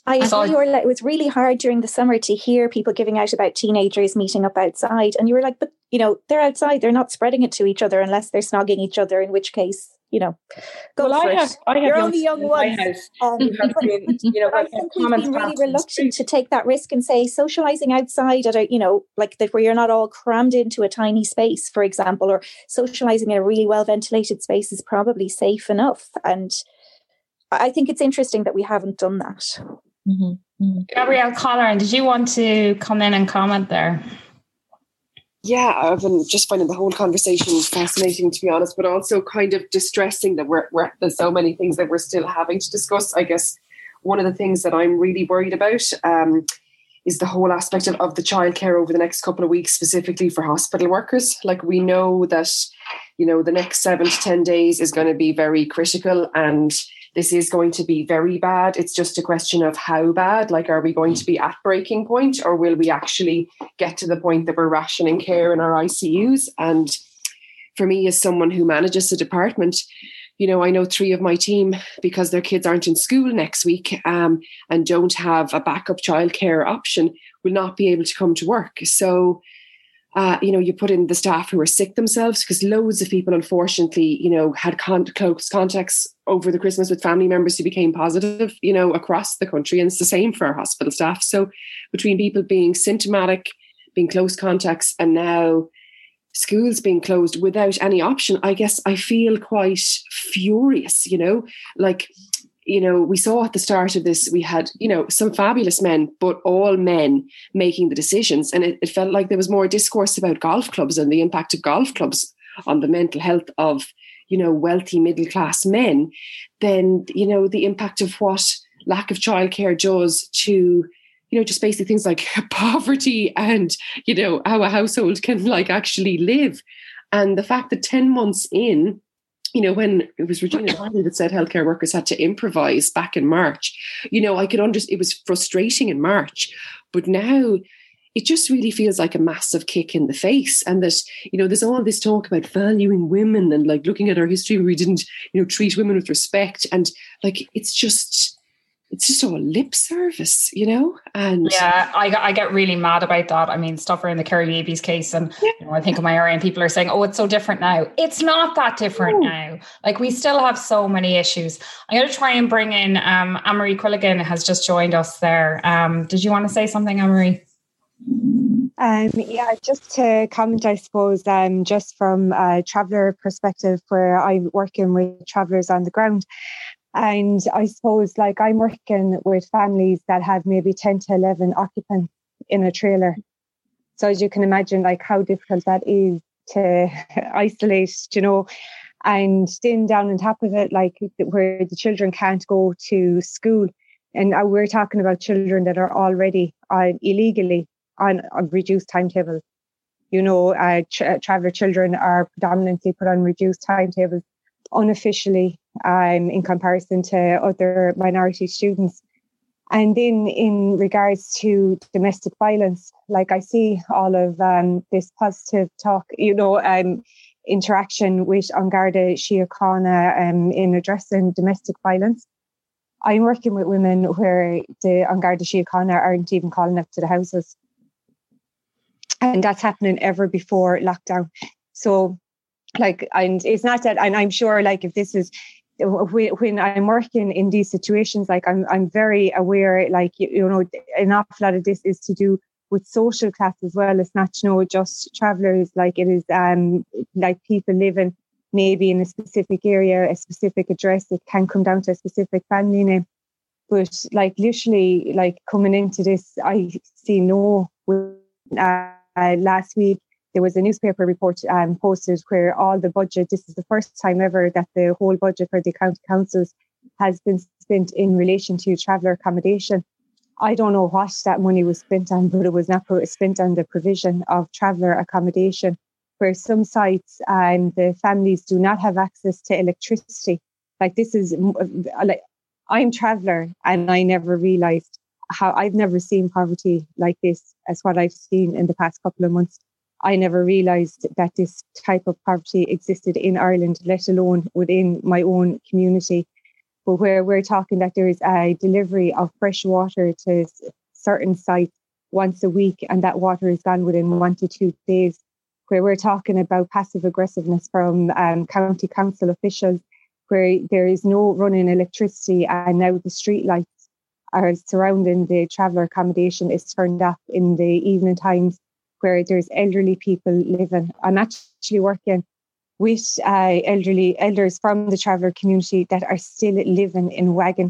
I agree, Orla. It was really hard during the summer to hear people giving out about teenagers meeting up outside. And you were like, but, they're outside. They're not spreading it to each other unless they're snogging each other, in which case, go for it. You're only young ones. I think we've been really reluctant to take that risk and say socializing outside at like that, where you're not all crammed into a tiny space, for example, or socializing in a really well ventilated space is probably safe enough. And I think it's interesting that we haven't done that. Mm-hmm. Mm-hmm. Gabrielle Collar, did you want to come in and comment there? Yeah, I've been just finding the whole conversation fascinating, to be honest, but also kind of distressing that there's so many things that we're still having to discuss. I guess one of the things that I'm really worried about is the whole aspect of the childcare over the next couple of weeks, specifically for hospital workers. Like, we know that, the next 7 to 10 days is going to be very critical, and this is going to be very bad. It's just a question of how bad. Like, are we going to be at breaking point, or will we actually get to the point that we're rationing care in our ICUs? And for me, as someone who manages a department, I know 3 of my team, because their kids aren't in school next week and don't have a backup childcare option, will not be able to come to work. So, you put in the staff who are sick themselves, because loads of people, unfortunately, had close contacts over the Christmas with family members who became positive, across the country. And it's the same for our hospital staff. So between people being symptomatic, being close contacts, and now schools being closed without any option, I guess I feel quite furious, we saw at the start of this, we had, some fabulous men, but all men making the decisions. And it felt like there was more discourse about golf clubs and the impact of golf clubs on the mental health of, wealthy middle-class men than, the impact of what lack of childcare does to, just basic things like poverty and, how a household can actually live. And the fact that 10 months in, when it was Regina Donnelly that said healthcare workers had to improvise back in March, I could understand it was frustrating in March, but now it just really feels like a massive kick in the face. And that, there's all this talk about valuing women and looking at our history where we didn't, treat women with respect. And it's just all lip service, And yeah, I get really mad about that. I mean, stuff around the Kerry Davies case, and I think of my area, and people are saying, "Oh, it's so different now." It's not that different now. We still have so many issues. I'm going to try and bring in Anne-Marie Quilligan has just joined us there. Did you want to say something, Anne-Marie? Yeah, just to comment, I suppose, just from a traveller perspective, where I'm working with travellers on the ground. And I suppose, I'm working with families that have maybe 10 to 11 occupants in a trailer. So as you can imagine, how difficult that is to isolate, and then down on top of it, where the children can't go to school. And we're talking about children that are already illegally on a reduced timetable. Traveller children are predominantly put on reduced timetables unofficially, in comparison to other minority students. And then in regards to domestic violence, I see all of this positive talk, interaction with An Garda Síochána in addressing domestic violence. I'm working with women where the An Garda Síochána aren't even calling up to the houses. And that's happening ever before lockdown. So, and it's not that, and I'm sure, if this is, when I'm working in these situations, I'm very aware, an awful lot of this is to do with social class as well. It's not, just travellers, it is, people living maybe in a specific area, a specific address. It can come down to a specific family name. But literally, coming into this, I see last week, there was a newspaper report posted where all the budget, this is the first time ever that the whole budget for the county councils has been spent in relation to traveller accommodation. I don't know what that money was spent on, but it was not spent on the provision of traveller accommodation, where some sites and the families do not have access to electricity. I'm traveller, and I never realised I've never seen poverty like this as what I've seen in the past couple of months. I never realised that this type of poverty existed in Ireland, let alone within my own community. but where we're talking that there is a delivery of fresh water to certain sites once a week, and that water is gone within 1 to 2 days, where we're talking about passive aggressiveness from county council officials, where there is no running electricity, and now the street lights are surrounding the traveller accommodation is turned off in the evening times, where there's elderly people living. I'm actually working with elders from the traveller community that are still living in wagons,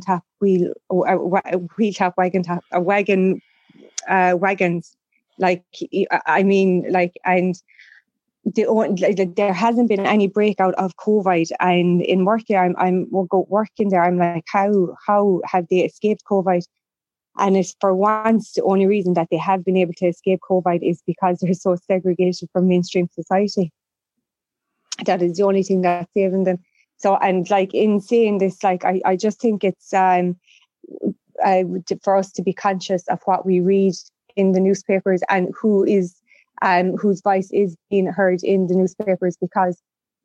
like, I mean, like, and there hasn't been any breakout of COVID. And in working, I'm working there. I'm like, how have they escaped COVID? And it's for once the only reason that they have been able to escape COVID is because they're so segregated from mainstream society. That is the only thing that's saving them. So, and like in saying this, like I just think it's for us to be conscious of what we read in the newspapers and whose voice is being heard in the newspapers, because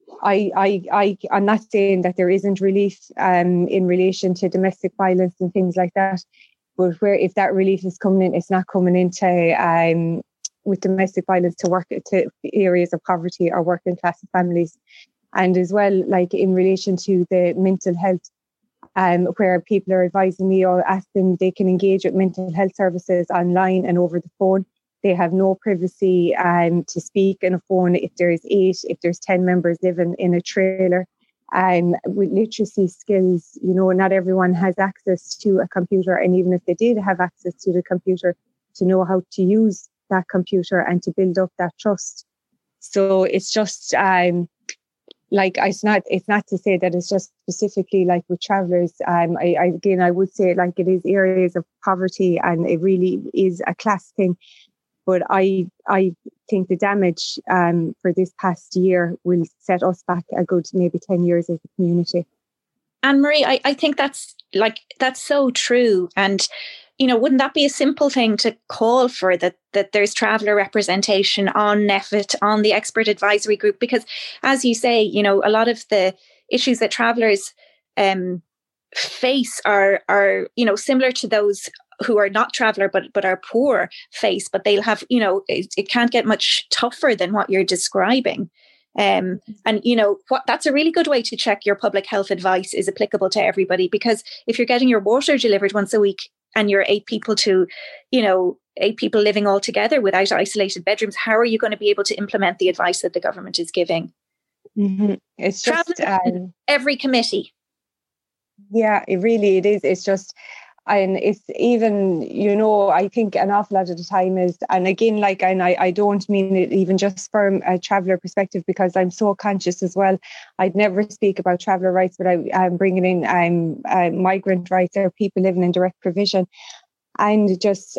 I'm not saying that there isn't relief in relation to domestic violence and things like that, but where if that relief is coming in, it's not coming into with domestic violence to work to areas of poverty or working class families. And as well, like in relation to the mental health, where people are advising me or asking they can engage with mental health services online and over the phone. They have no privacy to speak on a phone if there's 8, if there's 10 members living in a trailer. With literacy skills, you know, not everyone has access to a computer. And even if they did have access to the computer, to know how to use that computer and to build up that trust. So it's just like it's not to say that it's just specifically like with travellers. I would say like it is areas of poverty and it really is a class thing. But I think the damage for this past year will set us back a good maybe 10 years as a community. Anne-Marie, I think that's so true. And, you know, wouldn't that be a simple thing to call for, that there's traveller representation on NPHET, on the expert advisory group? Because as you say, you know, a lot of the issues that travellers face are, you know, similar to those who are not traveller but are poor face, but they'll have, you know, it can't get much tougher than what you're describing. And, you know, that's a really good way to check your public health advice is applicable to everybody, because if you're getting your water delivered once a week and you're 8 people living all together without isolated bedrooms, how are you going to be able to implement the advice that the government is giving? Mm-hmm. It's just every committee. Yeah, it is. It's just, and it's even, you know, I think an awful lot of the time is, and again, like, and I don't mean it even just from a traveller perspective, because I'm so conscious as well. I'd never speak about traveller rights without bringing in migrant rights or people living in direct provision, and just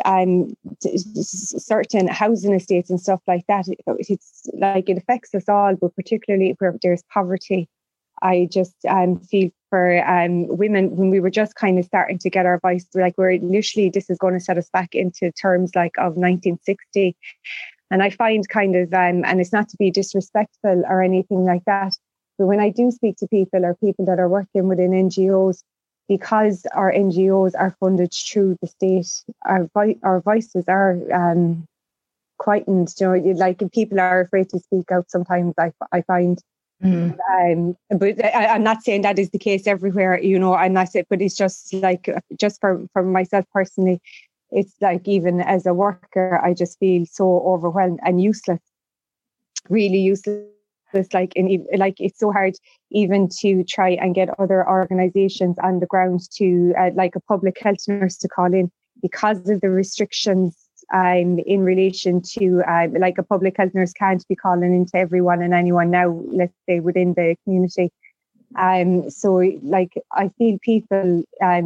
certain housing estates and stuff like that. It's like it affects us all, but particularly where there's poverty. I just feel for women, when we were just kind of starting to get our voice, like we're initially, this is going to set us back into terms like of 1960. And I find kind of, and it's not to be disrespectful or anything like that, but when I do speak to people or people that are working within NGOs, because our NGOs are funded through the state, our voices are quietened. You know, like people are afraid to speak out sometimes, I find. Mm. But I'm not saying that is the case everywhere, you know, and that's it. But it's just like, just for myself personally, it's like even as a worker, I just feel so overwhelmed and useless, really useless. Like it's so hard even to try and get other organisations on the ground to like a public health nurse to call in because of the restrictions. In relation to like a public health nurse can't be calling into everyone and anyone now, let's say within the community. So like I feel people,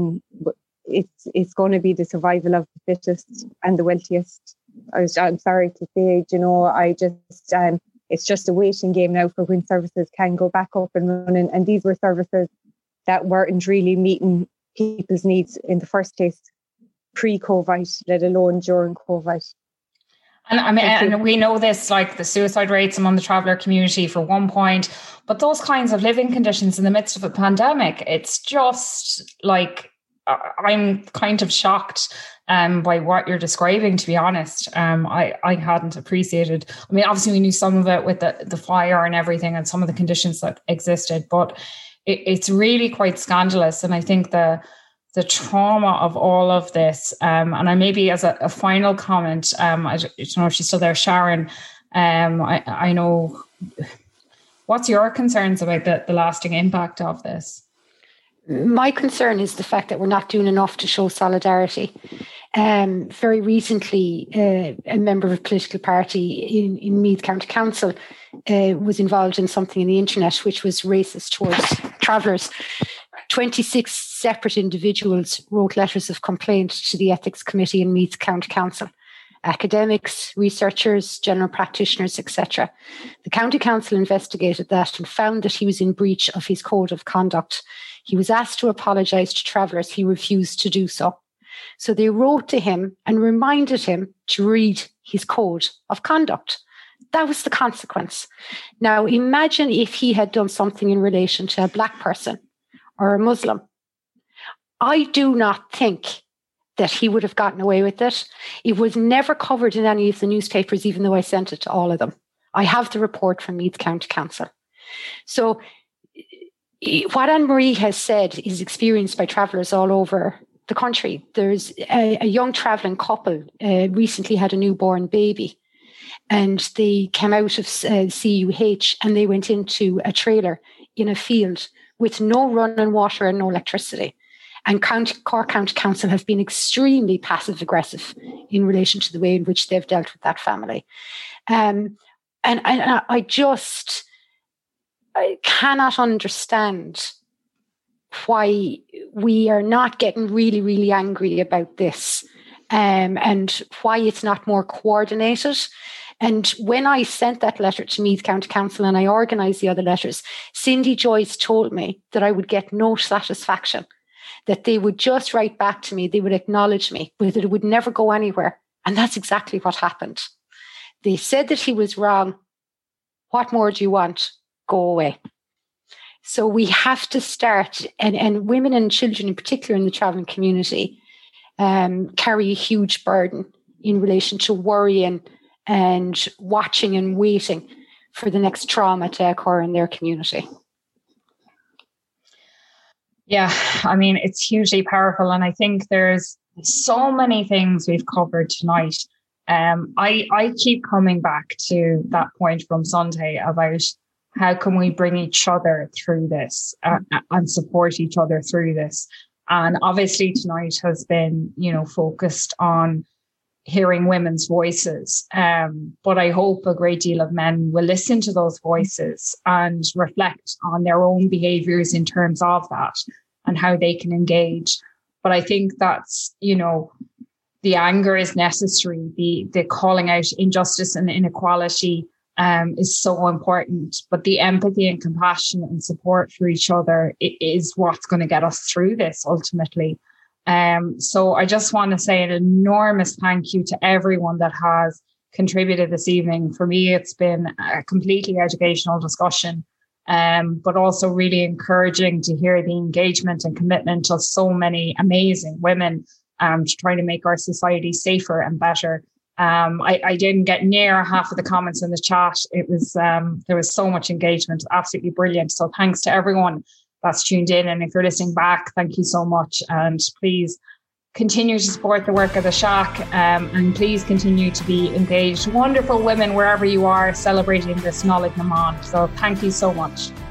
it's going to be the survival of the fittest and the wealthiest. I'm sorry to say, you know, it's just a waiting game now for when services can go back up and running. And these were services that weren't really meeting people's needs in the first place, pre-COVID, let alone during COVID. And I mean, and we know this, like the suicide rates among the traveller community for one point, but those kinds of living conditions in the midst of a pandemic, it's just like, I'm kind of shocked by what you're describing, to be honest. I hadn't appreciated, I mean, obviously we knew some of it with the fire and everything and some of the conditions that existed, but it's really quite scandalous. And I think the trauma of all of this, and I maybe as a final comment, I don't know if she's still there, Sharon, I know, what's your concerns about the lasting impact of this? My concern is the fact that we're not doing enough to show solidarity. Very recently, a member of a political party in Meath County Council was involved in something in the internet which was racist towards travellers. 26 separate individuals wrote letters of complaint to the Ethics Committee in Meath County Council. Academics, researchers, general practitioners, etc. The County Council investigated that and found that he was in breach of his code of conduct. He was asked to apologise to travellers. He refused to do so. So they wrote to him and reminded him to read his code of conduct. That was the consequence. Now, imagine if he had done something in relation to a Black person or a Muslim. I do not think that he would have gotten away with it. It was never covered in any of the newspapers, even though I sent it to all of them. I have the report from Meath County Council. So what Anne-Marie has said is experienced by travellers all over the country. There's a young travelling couple recently had a newborn baby, and they came out of CUH and they went into a trailer in a field with no running water and no electricity. And Cork County Council have been extremely passive-aggressive in relation to the way in which they've dealt with that family. And I cannot understand why we are not getting really, really angry about this, and why it's not more coordinated. And when I sent that letter to Meath County Council and I organised the other letters, Cindy Joyce told me that I would get no satisfaction, that they would just write back to me, they would acknowledge me, but that it would never go anywhere. And that's exactly what happened. They said that he was wrong. What more do you want? Go away. So we have to start, and women and children in particular in the travelling community carry a huge burden in relation to worrying and watching and waiting for the next trauma to occur in their community. Yeah, I mean, it's hugely powerful. And I think there's so many things we've covered tonight. I keep coming back to that point from Sunday about how can we bring each other through this and support each other through this. And obviously tonight has been, focused on hearing women's voices. But I hope a great deal of men will listen to those voices and reflect on their own behaviours in terms of that and how they can engage. But I think that's, the anger is necessary. The calling out injustice and inequality is so important. But the empathy and compassion and support for each other is what's going to get us through this ultimately. So I just want to say an enormous thank you to everyone that has contributed this evening. For me, it's been a completely educational discussion, but also really encouraging to hear the engagement and commitment of so many amazing women to try to make our society safer and better. I didn't get near half of the comments in the chat. It was there was so much engagement, absolutely brilliant. So thanks to everyone that's tuned in. And if you're listening back, thank you so much. And please continue to support the work of the Shack, and please continue to be engaged. Wonderful women wherever you are celebrating this Nollaig na mBan. So thank you so much.